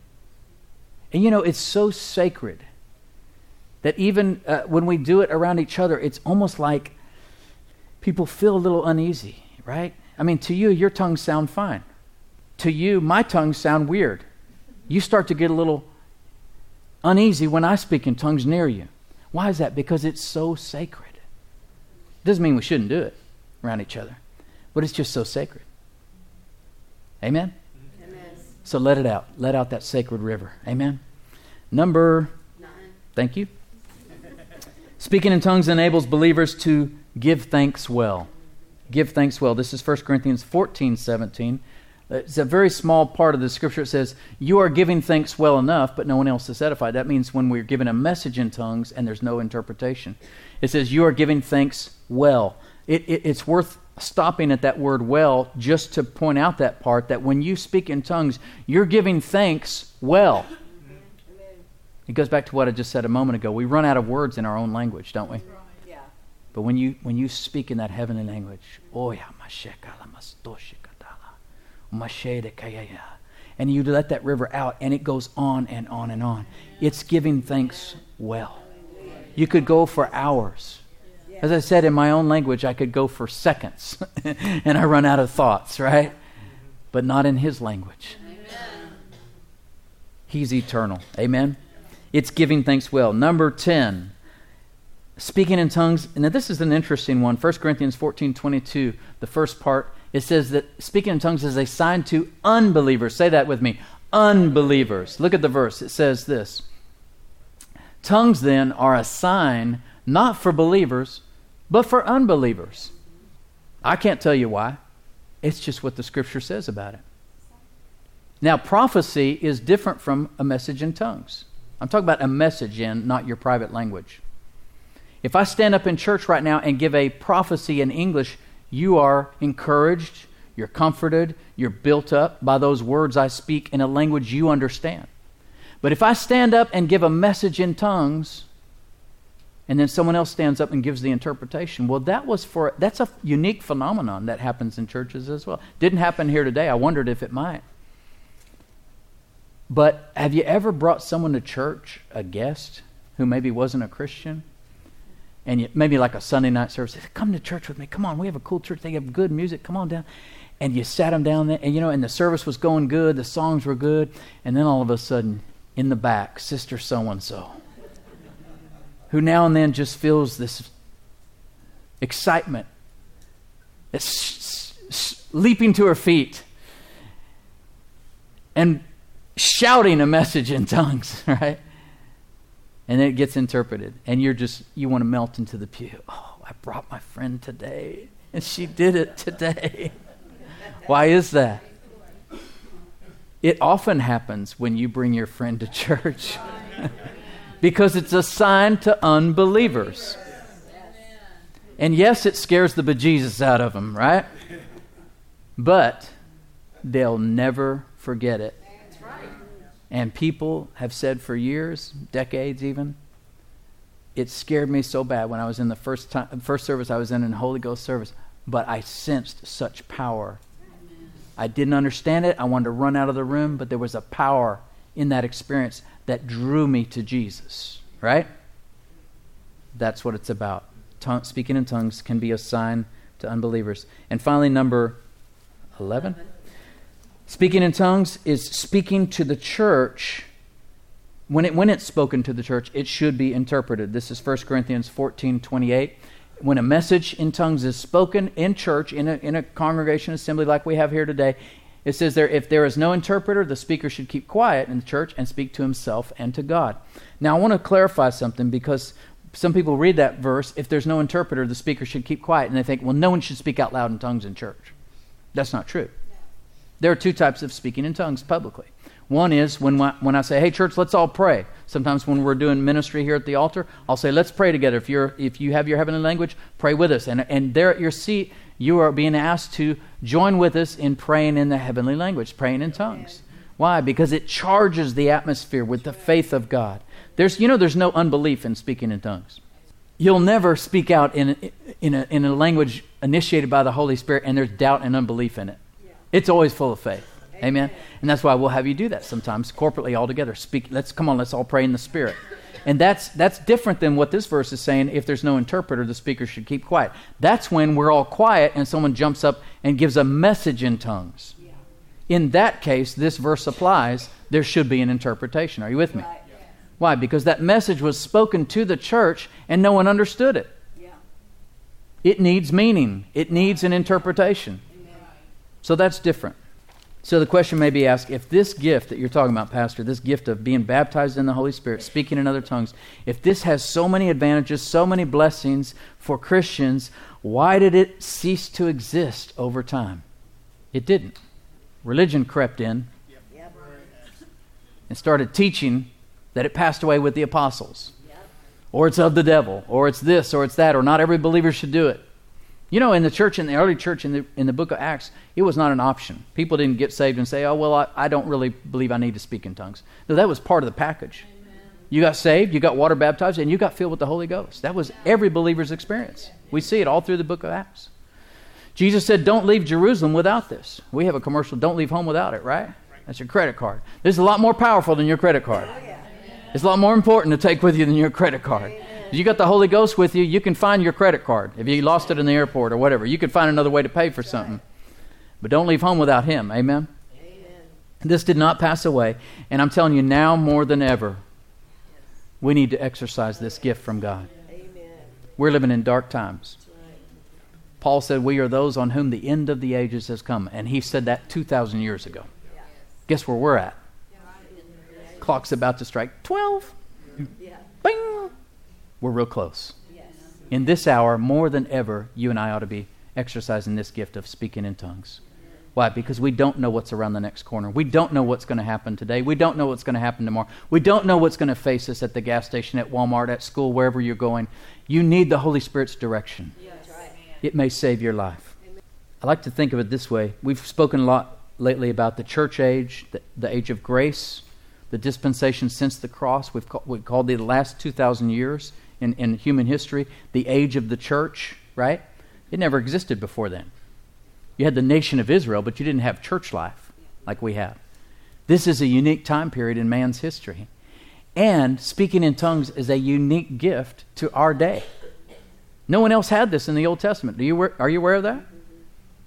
And you know, it's so sacred that even uh, when we do it around each other, it's almost like people feel a little uneasy, right? I mean, to you, your tongues sound fine. To you, my tongues sound weird. You start to get a little uneasy when I speak in tongues near you. Why is that? Because it's so sacred. Doesn't mean we shouldn't do it around each other, but it's just so sacred. Amen? Amen. So let it out. Let out that sacred river. Amen? Number Nine. Thank you. Speaking in tongues enables believers to give thanks well. Give thanks well. This is First Corinthians fourteen seventeen. It's a very small part of the scripture. It says, you are giving thanks well enough, but no one else is edified. That means when we're given a message in tongues and there's no interpretation. It says, you are giving thanks well. It, it, it's worth stopping at that word well just to point out that part, that when you speak in tongues, you're giving thanks well. Amen. It goes back to what I just said a moment ago. We run out of words in our own language, don't we? Yeah. But when you when you speak in that heavenly language, and you let that river out, and it goes on and on and on. It's giving thanks well. You could go for hours. As I said, in my own language, I could go for seconds, and I run out of thoughts, right? But not in His language. He's eternal. Amen? It's giving thanks well. Number ten. Speaking in tongues, and now this is an interesting one. First Corinthians fourteen twenty-two, the first part, it says that speaking in tongues is a sign to unbelievers. Say that with me. Unbelievers. Look at the verse. It says this. Tongues then are a sign not for believers, but for unbelievers. I can't tell you why. It's just what the scripture says about it. Now, prophecy is different from a message in tongues. I'm talking about a message in, not your private language. If I stand up in church right now and give a prophecy in English, you are encouraged, you're comforted, you're built up by those words I speak in a language you understand. But if I stand up and give a message in tongues, and then someone else stands up and gives the interpretation, well, that was for that's a unique phenomenon that happens in churches as well. Didn't happen here today. I wondered if it might. But have you ever brought someone to church, a guest, who maybe wasn't a Christian? And you, maybe like a Sunday night service, come to church with me. Come on, we have a cool church. They have good music. Come on down. and you sat them down there, and you know, and the service was going good, the songs were good, and then all of a sudden, in the back, Sister so-and-so, who now and then just feels this excitement, it's leaping to her feet and shouting a message in tongues, right? And then it gets interpreted, and you're just, you want to melt into the pew. Oh, I brought my friend today, and she did it today. Why is that? It often happens when you bring your friend to church because it's a sign to unbelievers. And yes, it scares the bejesus out of them, right? But they'll never forget it. And people have said for years, decades even, it scared me so bad when I was in the first time, first service I was in, in Holy Ghost service, but I sensed such power. I didn't understand it. I wanted to run out of the room, but there was a power in that experience that drew me to Jesus, right? That's what it's about. Tongue, speaking in tongues can be a sign to unbelievers. And finally, number eleven. Speaking in tongues is speaking to the church. When it when it's spoken to the church, it should be interpreted. This is First Corinthians fourteen twenty-eight. When a message in tongues is spoken in church, in a, in a congregation assembly like we have here today, it says there, if there is no interpreter, the speaker should keep quiet in the church and speak to himself and to God. Now, I want to clarify something, because some people read that verse, if there's no interpreter, the speaker should keep quiet, and they think, well, no one should speak out loud in tongues in church. That's not true. There are two types of speaking in tongues publicly. One is when when I say, hey, church, let's all pray. Sometimes when we're doing ministry here at the altar, I'll say, let's pray together. If you're if you have your heavenly language, pray with us. And, and there at your seat, you are being asked to join with us in praying in the heavenly language, praying in tongues. Why? Because it charges the atmosphere with the faith of God. There's, you know, there's no unbelief in speaking in tongues. You'll never speak out in in a, in a language initiated by the Holy Spirit and there's doubt and unbelief in it. It's always full of faith. Amen. And that's why we'll have you do that sometimes, corporately all together. Speak. Let's come on. Let's all pray in the Spirit. And that's that's different than what this verse is saying. If there's no interpreter, the speaker should keep quiet. That's when we're all quiet and someone jumps up and gives a message in tongues. In that case, this verse applies. There should be an interpretation. Are you with me? Why? Because that message was spoken to the church and no one understood it. It needs meaning. It needs an interpretation. So that's different. So the question may be asked, if this gift that you're talking about, Pastor, this gift of being baptized in the Holy Spirit, speaking in other tongues, if this has so many advantages, so many blessings for Christians, why did it cease to exist over time? It didn't. Religion crept in and started teaching that it passed away with the apostles, or it's of the devil, or it's this, or it's that, or not every believer should do it. You know, in the church, in the early church, in the in the book of Acts, it was not an option. People didn't get saved and say, oh, well, I, I don't really believe I need to speak in tongues. No, that was part of the package. Amen. You got saved, you got water baptized, and you got filled with the Holy Ghost. That was every believer's experience. We see it all through the book of Acts. Jesus said, don't leave Jerusalem without this. We have a commercial, don't leave home without it, right? That's your credit card. This is a lot more powerful than your credit card. It's a lot more important to take with you than your credit card. If you got the Holy Ghost with you, you can find your credit card. If you lost it in the airport or whatever, you can find another way to pay for something. But don't leave home without Him. Amen? Amen. This did not pass away. And I'm telling you, now more than ever, we need to exercise this gift from God. Amen. We're living in dark times. Paul said, we are those on whom the end of the ages has come. And he said that two thousand years ago. Guess where we're at? Clock's about to strike twelve. Bing! We're real close. Yes. In this hour, more than ever, you and I ought to be exercising this gift of speaking in tongues. Why? Because we don't know what's around the next corner. We don't know what's going to happen today. We don't know what's going to happen tomorrow. We don't know what's going to face us at the gas station, at Walmart, at school, wherever you're going. You need the Holy Spirit's direction. Yes. It may save your life. Amen. I like to think of it this way. We've spoken a lot lately about the church age, the, the age of grace, the dispensation since the cross. We've, call, we've called it the last two thousand years. In, in human history, the age of the church, right? It never existed before then. You had the nation of Israel, but you didn't have church life like we have. This is a unique time period in man's history. And speaking in tongues is a unique gift to our day. No one else had this in the Old Testament. Do you, are you aware of that?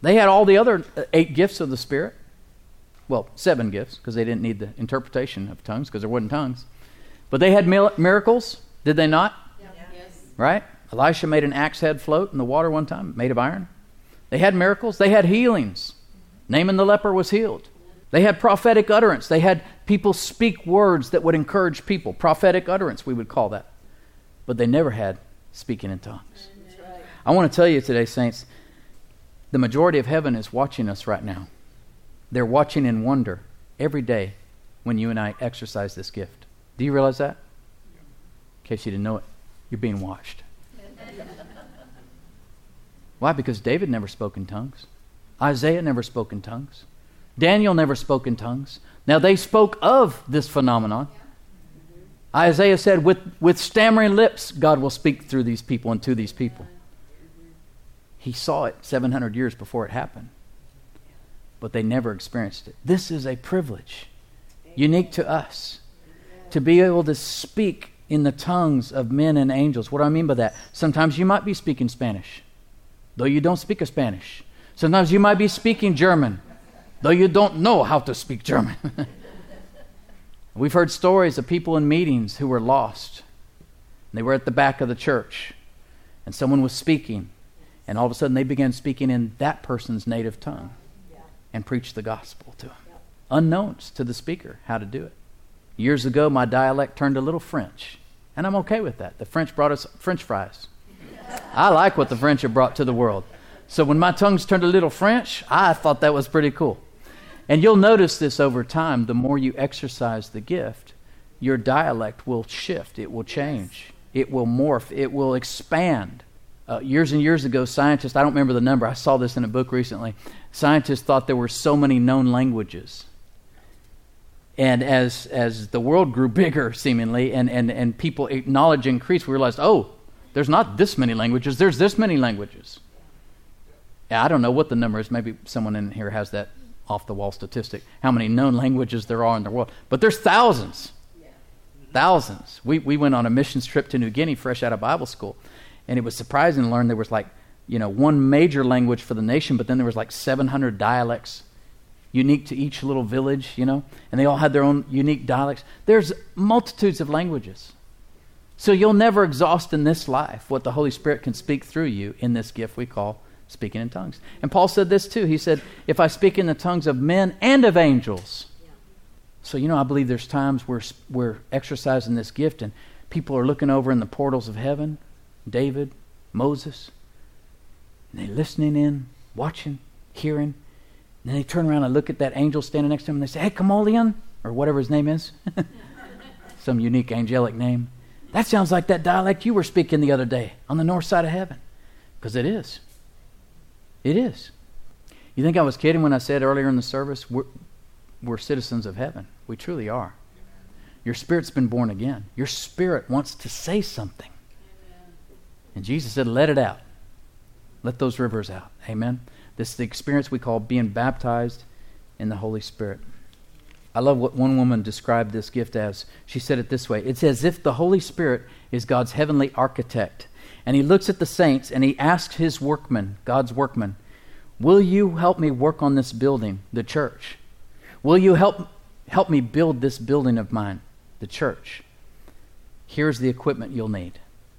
They had all the other eight gifts of the Spirit. Well, seven gifts, because they didn't need the interpretation of tongues, because there wasn't tongues. But they had mil- miracles, did they not? Yeah. Yes. Right? Elisha made an axe head float in the water one time, made of iron. They had miracles. They had healings. Naaman the leper was healed. They had prophetic utterance. They had people speak words that would encourage people. Prophetic utterance, we would call that. But they never had speaking in tongues. Right. I want to tell you today, saints, the majority of heaven is watching us right now. They're watching in wonder every day when you and I exercise this gift. Do you realize that? In case you didn't know it, you're being watched. Why? Because David never spoke in tongues. Isaiah never spoke in tongues. Daniel never spoke in tongues. Now they spoke of this phenomenon. Isaiah said, with, with stammering lips, God will speak through these people and to these people. He saw it seven hundred years before it happened. But they never experienced it. This is a privilege, unique to us, to be able to speak in the tongues of men and angels. What do I mean by that? Sometimes you might be speaking Spanish, though you don't speak a Spanish. Sometimes you might be speaking German, though you don't know how to speak German. We've heard stories of people in meetings who were lost. They were at the back of the church, and someone was speaking, and all of a sudden they began speaking in that person's native tongue and preached the gospel to them, unknowns to the speaker how to do it. Years ago, my dialect turned a little French, and I'm okay with that. The French brought us French fries. I like what the French have brought to the world. So when my tongues turned a little French, I thought that was pretty cool. And you'll notice this over time. The more you exercise the gift, your dialect will shift. It will change. It will morph. It will expand. Uh, years and years ago, scientists, I don't remember the number, I saw this in a book recently, scientists thought there were so many known languages. And as as the world grew bigger, seemingly, and, and, and people, knowledge increased, we realized, oh, there's not this many languages, there's this many languages. Yeah, I don't know what the number is. Maybe someone in here has that off-the-wall statistic, how many known languages there are in the world. But there's thousands. Yeah. Thousands. We we went on a missions trip to New Guinea fresh out of Bible school, and it was surprising to learn there was like, you know, one major language for the nation, but then there was like seven hundred dialects unique to each little village, you know, and they all had their own unique dialects. There's multitudes of languages. So you'll never exhaust in this life what the Holy Spirit can speak through you in this gift we call speaking in tongues. And Paul said this too. He said, if I speak in the tongues of men and of angels. Yeah. So, you know, I believe there's times where we're exercising this gift and people are looking over in the portals of heaven, David, Moses, and they're listening in, watching, hearing. And then they turn around and look at that angel standing next to him and they say, hey, Kamolian, or whatever his name is. Some unique angelic name. That sounds like that dialect you were speaking the other day on the north side of heaven. Because it is. It is. You think I was kidding when I said earlier in the service, we're, we're citizens of heaven. We truly are. Your spirit's been born again. Your spirit wants to say something. Amen. And Jesus said, let it out. Let those rivers out. Amen. This is the experience we call being baptized in the Holy Spirit. I love what one woman described this gift as. She said it this way. It's as if the Holy Spirit is God's heavenly architect. And he looks at the saints and he asks his workmen, God's workmen, will you help me work on this building, the church? Will you help help me build this building of mine, the church? Here's the equipment you'll need.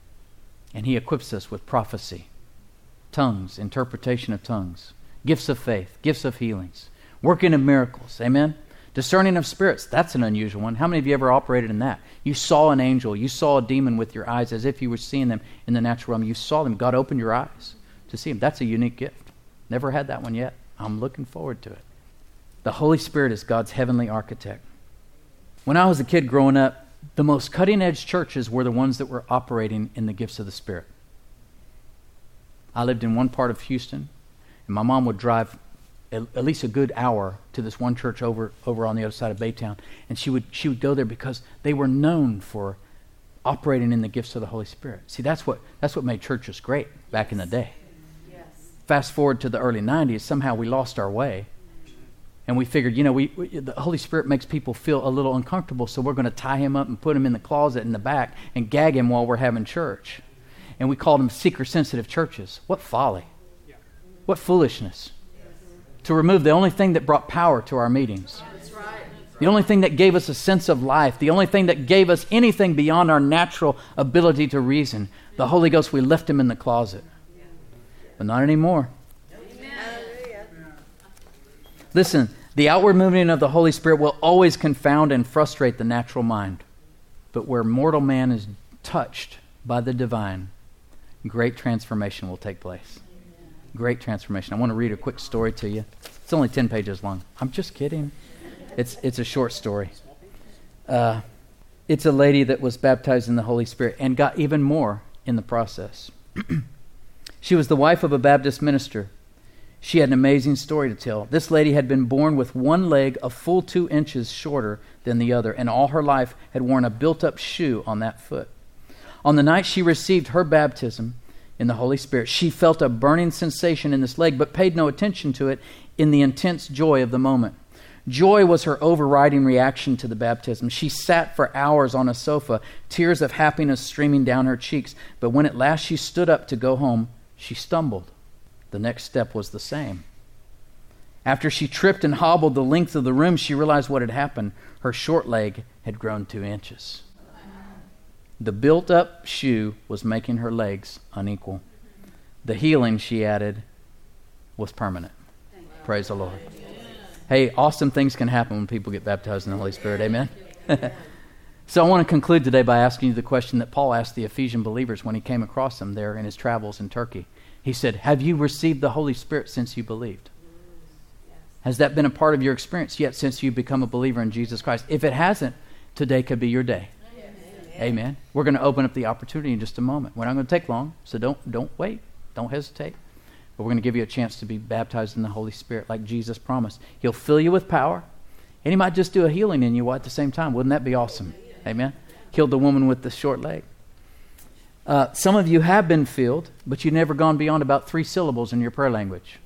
And he equips us with prophecy, tongues, interpretation of tongues, gifts of faith, gifts of healings, working of miracles. Amen? Discerning of spirits, that's an unusual one. How many of you ever operated in that? You saw an angel, you saw a demon with your eyes as if you were seeing them in the natural realm. You saw them. God opened your eyes to see them. That's a unique gift. Never had that one yet. I'm looking forward to it. The Holy Spirit is God's heavenly architect. When I was a kid growing up, the most cutting-edge churches were the ones that were operating in the gifts of the Spirit. I lived in one part of Houston, and my mom would drive at least a good hour to this one church over over on the other side of Baytown, and she would she would go there because they were known for operating in the gifts of the Holy Spirit. See, that's what that's what made churches great back in the day. Yes. Fast forward to the early nineties, somehow we lost our way, and we figured, you know, we, we the Holy Spirit makes people feel a little uncomfortable, so we're going to tie him up and put him in the closet in the back and gag him while we're having church, and we called them seeker-sensitive churches. What folly! Yeah. What foolishness! to remove the only thing that brought power to our meetings. That's right. The only thing that gave us a sense of life, the only thing that gave us anything beyond our natural ability to reason. The Holy Ghost, we left him in the closet. But not anymore. Listen, the outward moving of the Holy Spirit will always confound and frustrate the natural mind. But where mortal man is touched by the divine, great transformation will take place. Great transformation. I want to read a quick story to you. It's only ten pages long. I'm just kidding. It's it's a short story. Uh, it's a lady that was baptized in the Holy Spirit and got even more in the process. She was the wife of a Baptist minister. She had an amazing story to tell. This lady had been born with one leg a full two inches shorter than the other, and all her life had worn a built-up shoe on that foot. On the night she received her baptism in the Holy Spirit, she felt a burning sensation in this leg, but paid no attention to it in the intense joy of the moment. Joy was her overriding reaction to the baptism. She sat for hours on a sofa, tears of happiness streaming down her cheeks. But when at last she stood up to go home, she stumbled. The next step was the same. After she tripped and hobbled the length of the room, she realized what had happened. Her short leg had grown two inches. The built-up shoe was making her legs unequal. The healing, she added, was permanent. Praise the Lord. Hey, awesome things can happen when people get baptized in the Holy Spirit. Amen? So I want to conclude today by asking you the question that Paul asked the Ephesian believers when he came across them there in his travels in Turkey. He said, have you received the Holy Spirit since you believed? Has that been a part of your experience yet since you become a believer in Jesus Christ? If it hasn't, today could be your day. Amen. Amen. We're going to open up the opportunity in just a moment. We're not going to take long, so don't don't wait. Don't hesitate. But we're going to give you a chance to be baptized in the Holy Spirit like Jesus promised. He'll fill you with power, and he might just do a healing in you at the same time. Wouldn't that be awesome? Amen. Healed the woman with the short leg. Uh, some of you have been filled, but you've never gone beyond about three syllables in your prayer language.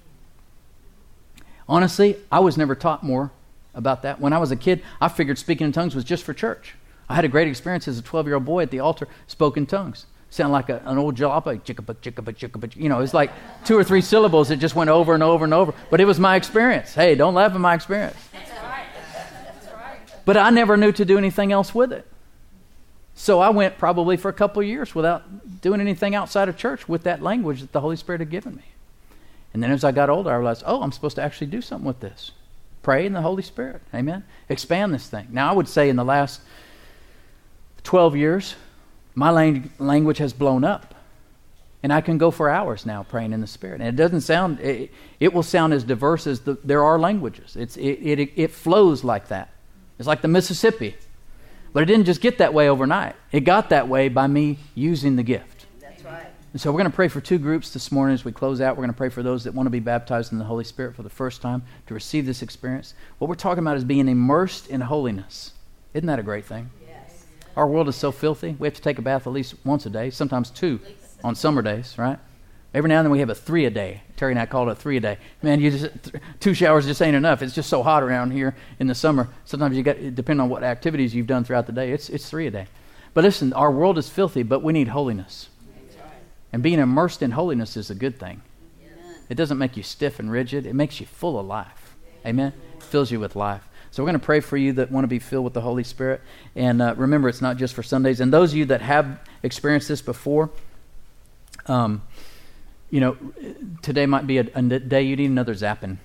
Honestly, I was never taught more about that. When I was a kid, I figured speaking in tongues was just for church. I had a great experience as a twelve-year-old boy at the altar, spoke in tongues. Sounded like a, an old jalapa, chicka-ba, chicka-ba, chicka-ba. You know, it's like two or three syllables that just went over and over and over. But it was my experience. Hey, don't laugh at my experience. That's right. That's right. But I never knew to do anything else with it. So I went probably for a couple of years without doing anything outside of church with that language that the Holy Spirit had given me. And then as I got older, I realized, oh, I'm supposed to actually do something with this. Pray in the Holy Spirit. Amen. Expand this thing. Now, I would say in the last twelve years, my lang- language has blown up. And I can go for hours now praying in the Spirit. And it doesn't sound, it, it will sound as diverse as the, there are languages. It's, it, it, it flows like that. It's like the Mississippi. But it didn't just get that way overnight. It got that way by me using the gift. That's right. And so we're going to pray for two groups this morning as we close out. We're going to pray for those that want to be baptized in the Holy Spirit for the first time to receive this experience. What we're talking about is being immersed in holiness. Isn't that a great thing? Yes. Our world is so filthy. We have to take a bath at least once a day, sometimes two on summer days, right? Every now and then we have a three a day. Terry and I call it a three a day. Man, you just th- two showers just ain't enough. It's just so hot around here in the summer. Sometimes you got, depending on what activities you've done throughout the day, it's it's three a day. But listen, our world is filthy, but we need holiness. And being immersed in holiness is a good thing. It doesn't make you stiff and rigid. It makes you full of life. Amen? It fills you with life. So we're going to pray for you that want to be filled with the Holy Spirit. And uh, remember, it's not just for Sundays. And those of you that have experienced this before, um, you know, today might be a, a day you need another zapping.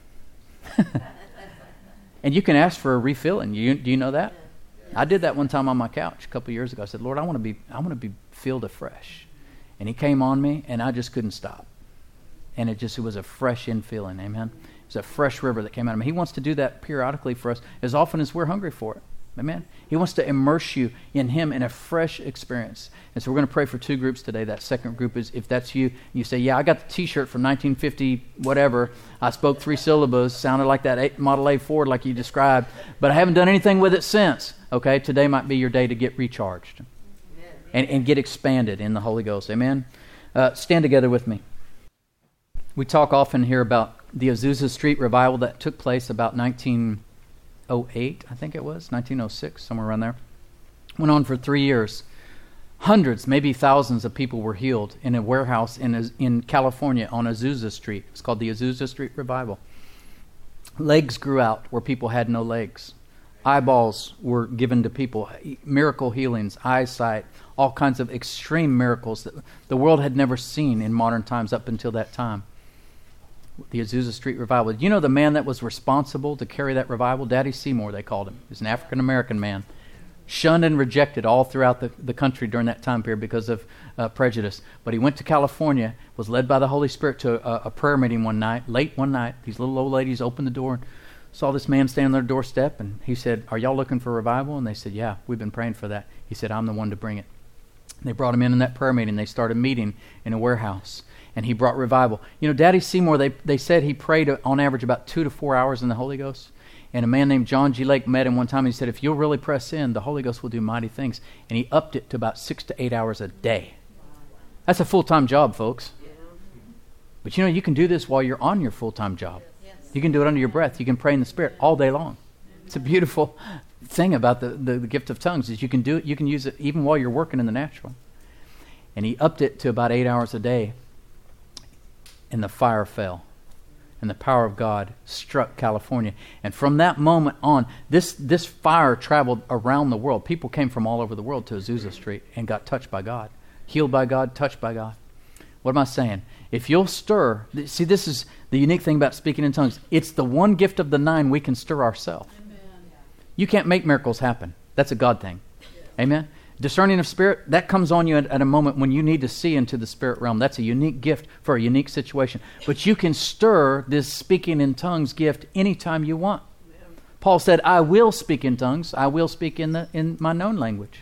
And you can ask for a refilling. You, do you know that? I did that one time on my couch a couple of years ago. I said, Lord, I want to be, I want to be filled afresh. And he came on me, and I just couldn't stop. And it just, it was a fresh infilling, amen? It was a fresh river that came out of me. He wants to do that periodically for us as often as we're hungry for it, amen? He wants to immerse you in him in a fresh experience. And so we're going to pray for two groups today. That second group is, if that's you, you say, yeah, I got the T-shirt from nineteen fifty, whatever. I spoke three syllables, sounded like that eight, Model A Ford like you described, but I haven't done anything with it since. Okay, today might be your day to get recharged. And, and get expanded in the Holy Ghost. Amen? Uh, stand together with me. We talk often here about the Azusa Street revival that took place about nineteen oh eight, I think it was, nineteen oh six, somewhere around there. Went on for three years. Hundreds, maybe thousands of people were healed in a warehouse in in California on Azusa Street. It's called the Azusa Street Revival. Legs grew out where people had no legs. Eyeballs were given to people. Miracle healings, eyesight, all kinds of extreme miracles that the world had never seen in modern times up until that time. The Azusa Street Revival. You know the man that was responsible to carry that revival? Daddy Seymour, they called him. He was an African-American man. Shunned and rejected all throughout the, the country during that time period because of uh, prejudice. But he went to California, was led by the Holy Spirit to a, a prayer meeting one night, late one night. These little old ladies opened the door and saw this man standing on their doorstep, and he said, "Are y'all looking for revival?" And they said, "Yeah, we've been praying for that." He said, "I'm the one to bring it." And they brought him in in that prayer meeting. They started meeting in a warehouse, and he brought revival. You know, Daddy Seymour, they, they said he prayed on average about two to four hours in the Holy Ghost. And a man named John G. Lake met him one time. And he said, "If you'll really press in, the Holy Ghost will do mighty things." And he upped it to about six to eight hours a day. That's a full-time job, folks. But you know, you can do this while you're on your full-time job. You can do it under your breath. You can pray in the Spirit all day long. It's a beautiful thing about the, the, the gift of tongues is you can do it. You can use it even while you're working in the natural. And he upped it to about eight hours a day. And the fire fell. And the power of God struck California. And from that moment on, this, this fire traveled around the world. People came from all over the world to Azusa Street and got touched by God. Healed by God, touched by God. What am I saying? If you'll stir, see, this is the unique thing about speaking in tongues. It's the one gift of the nine we can stir ourselves. You can't make miracles happen. That's a God thing. Amen? Discerning of spirit, that comes on you at, at a moment when you need to see into the spirit realm. That's a unique gift for a unique situation. But you can stir this speaking in tongues gift anytime you want. Paul said, "I will speak in tongues. I will speak in the in my known language."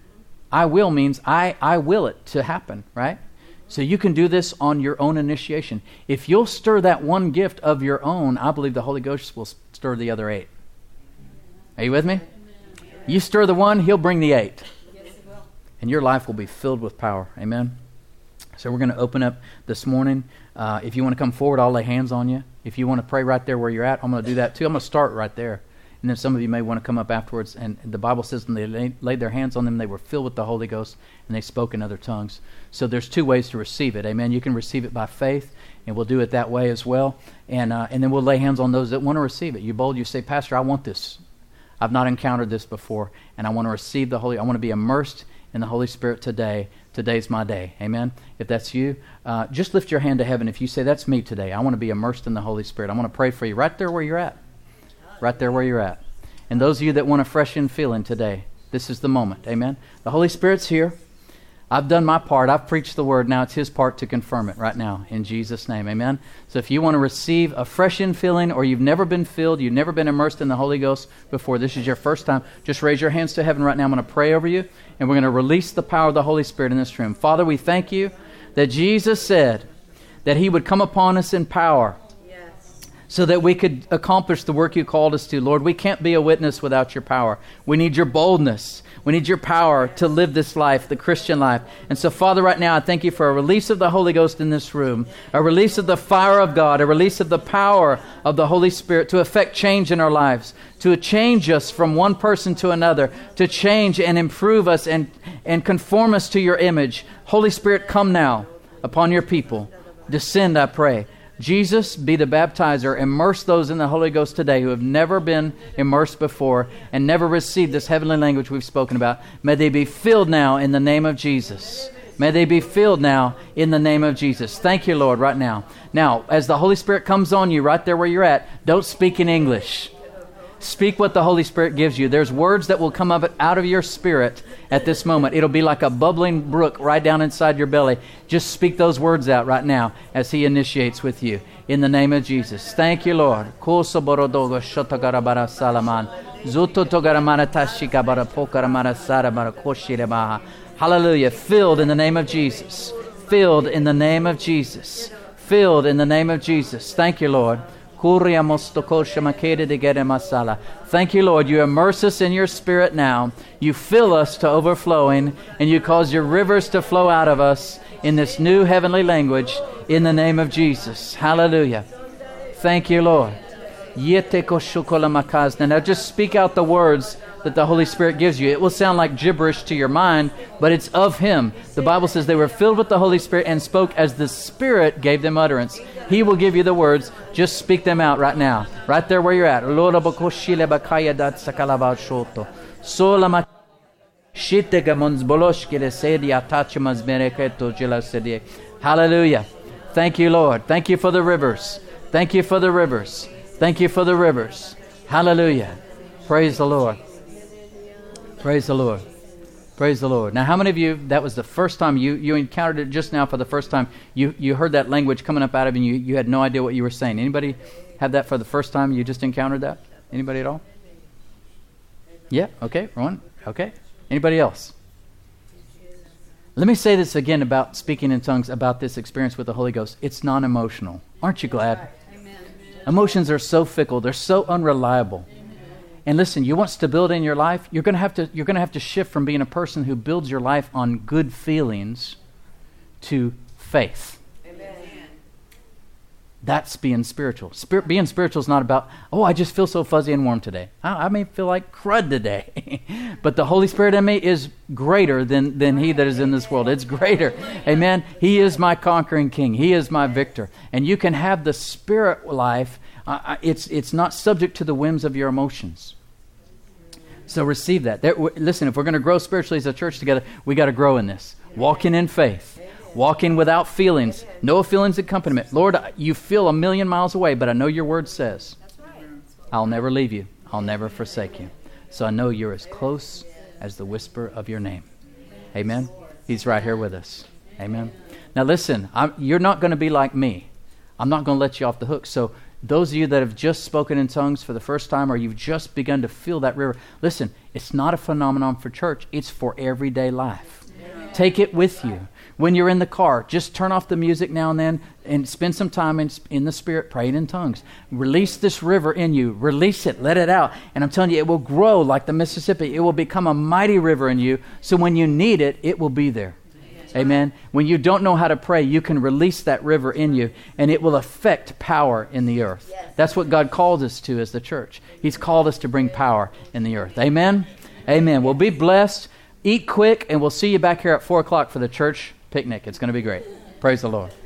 I will means I, I will it to happen, right? So you can do this on your own initiation. If you'll stir that one gift of your own, I believe the Holy Ghost will stir the other eight. Are you with me? You stir the one, he'll bring the eight. And your life will be filled with power. Amen? So we're going to open up this morning. Uh, if you want to come forward, I'll lay hands on you. If you want to pray right there where you're at, I'm going to do that too. I'm going to start right there. And then some of you may want to come up afterwards. And the Bible says when they laid, laid their hands on them, they were filled with the Holy Ghost, and they spoke in other tongues. So there's two ways to receive it. Amen? You can receive it by faith, and we'll do it that way as well. And uh, and then we'll lay hands on those that want to receive it. You bold, you say, "Pastor, I want this. I've not encountered this before, and I want to receive the Holy, I want to be immersed in the Holy Spirit today. Today's my day." Amen? If that's you, uh, just lift your hand to heaven if you say, "That's me today. I want to be immersed in the Holy Spirit." I want to pray for you right there where you're at. Right there where you're at. And those of you that want a fresh in feeling today, this is the moment. Amen? The Holy Spirit's here. I've done my part. I've preached the word. Now it's His part to confirm it right now in Jesus' name. Amen? So if you want to receive a fresh in feeling, or you've never been filled, you've never been immersed in the Holy Ghost before, this is your first time, just raise your hands to heaven right now. I'm going to pray over you, and we're going to release the power of the Holy Spirit in this room. Father, we thank you that Jesus said that He would come upon us in power, so that we could accomplish the work you called us to. Lord, we can't be a witness without your power. We need your boldness. We need your power to live this life, the Christian life. And so, Father, right now, I thank you for a release of the Holy Ghost in this room, a release of the fire of God, a release of the power of the Holy Spirit to effect change in our lives, to change us from one person to another, to change and improve us and, and conform us to your image. Holy Spirit, come now upon your people. Descend, I pray. Jesus, be the baptizer. Immerse those in the Holy Ghost today who have never been immersed before and never received this heavenly language we've spoken about. May they be filled now in the name of Jesus. May they be filled now in the name of Jesus. Thank you, Lord, right now. Now, as the Holy Spirit comes on you right there where you're at, don't speak in English. Speak what the Holy Spirit gives you. There's words that will come up out of your spirit at this moment. It'll be like a bubbling brook right down inside your belly. Just speak those words out right now as He initiates with you. In the name of Jesus. Thank you, Lord. Hallelujah. Filled in the name of Jesus. Filled in the name of Jesus. Filled in the name of Jesus. Thank you, Lord. Thank you, Lord. You immerse us in your Spirit now. You fill us to overflowing, and you cause your rivers to flow out of us in this new heavenly language in the name of Jesus. Hallelujah. Thank you, Lord. Now just speak out the words that the Holy Spirit gives you. It will sound like gibberish to your mind, but it's of Him. The Bible says they were filled with the Holy Spirit and spoke as the Spirit gave them utterance. He will give you the words. Just speak them out right now. Right there where you're at. Hallelujah. Thank you, Lord. Thank you for the rivers. Thank you for the rivers. Thank you for the rivers. Hallelujah. Praise the Lord. Praise the Lord. Praise the Lord. Now, how many of you, that was the first time you, you encountered it just now for the first time, you, you heard that language coming up out of you and you, you had no idea what you were saying? Anybody have that for the first time? You just encountered that? Anybody at all? Yeah? Okay. Rowan? Okay. Anybody else? Let me say this again about speaking in tongues, about this experience with the Holy Ghost. It's non-emotional. Aren't you glad? Amen. Emotions are so fickle. They're so unreliable. And listen, you want stability in your life? You're going to have to you're going to have to shift from being a person who builds your life on good feelings to faith. Amen. That's being spiritual. Spirit, being spiritual is not about, oh, I just feel so fuzzy and warm today. I, I may feel like crud today. But the Holy Spirit in me is greater than, than he that is in this world. It's greater. Amen. He is my conquering king. He is my victor. And you can have the spirit life. Uh, it's it's not subject to the whims of your emotions. So receive that. There, w- listen, if we're going to grow spiritually as a church together, we got to grow in this. Walking in faith. Walking without feelings. No feelings accompaniment. Lord, you feel a million miles away, but I know your word says, I'll never leave you. I'll never forsake you. So I know you're as close as the whisper of your name. Amen? He's right here with us. Amen? Now listen, I'm, you're not going to be like me. I'm not going to let you off the hook. So those of you that have just spoken in tongues for the first time, or you've just begun to feel that river, listen, it's not a phenomenon for church. It's for everyday life. Amen. Take it with you. When you're in the car, just turn off the music now and then and spend some time in, in the Spirit praying in tongues. Release this river in you. Release it. Let it out. And I'm telling you, it will grow like the Mississippi. It will become a mighty river in you. So when you need it, it will be there. Amen. When you don't know how to pray, you can release that river in you, and it will affect power in the earth. Yes. That's what God called us to as the church. He's called us to bring power in the earth. Amen. Amen. We'll be blessed. Eat quick, and we'll see you back here at four o'clock for the church picnic. It's going to be great. Praise the Lord.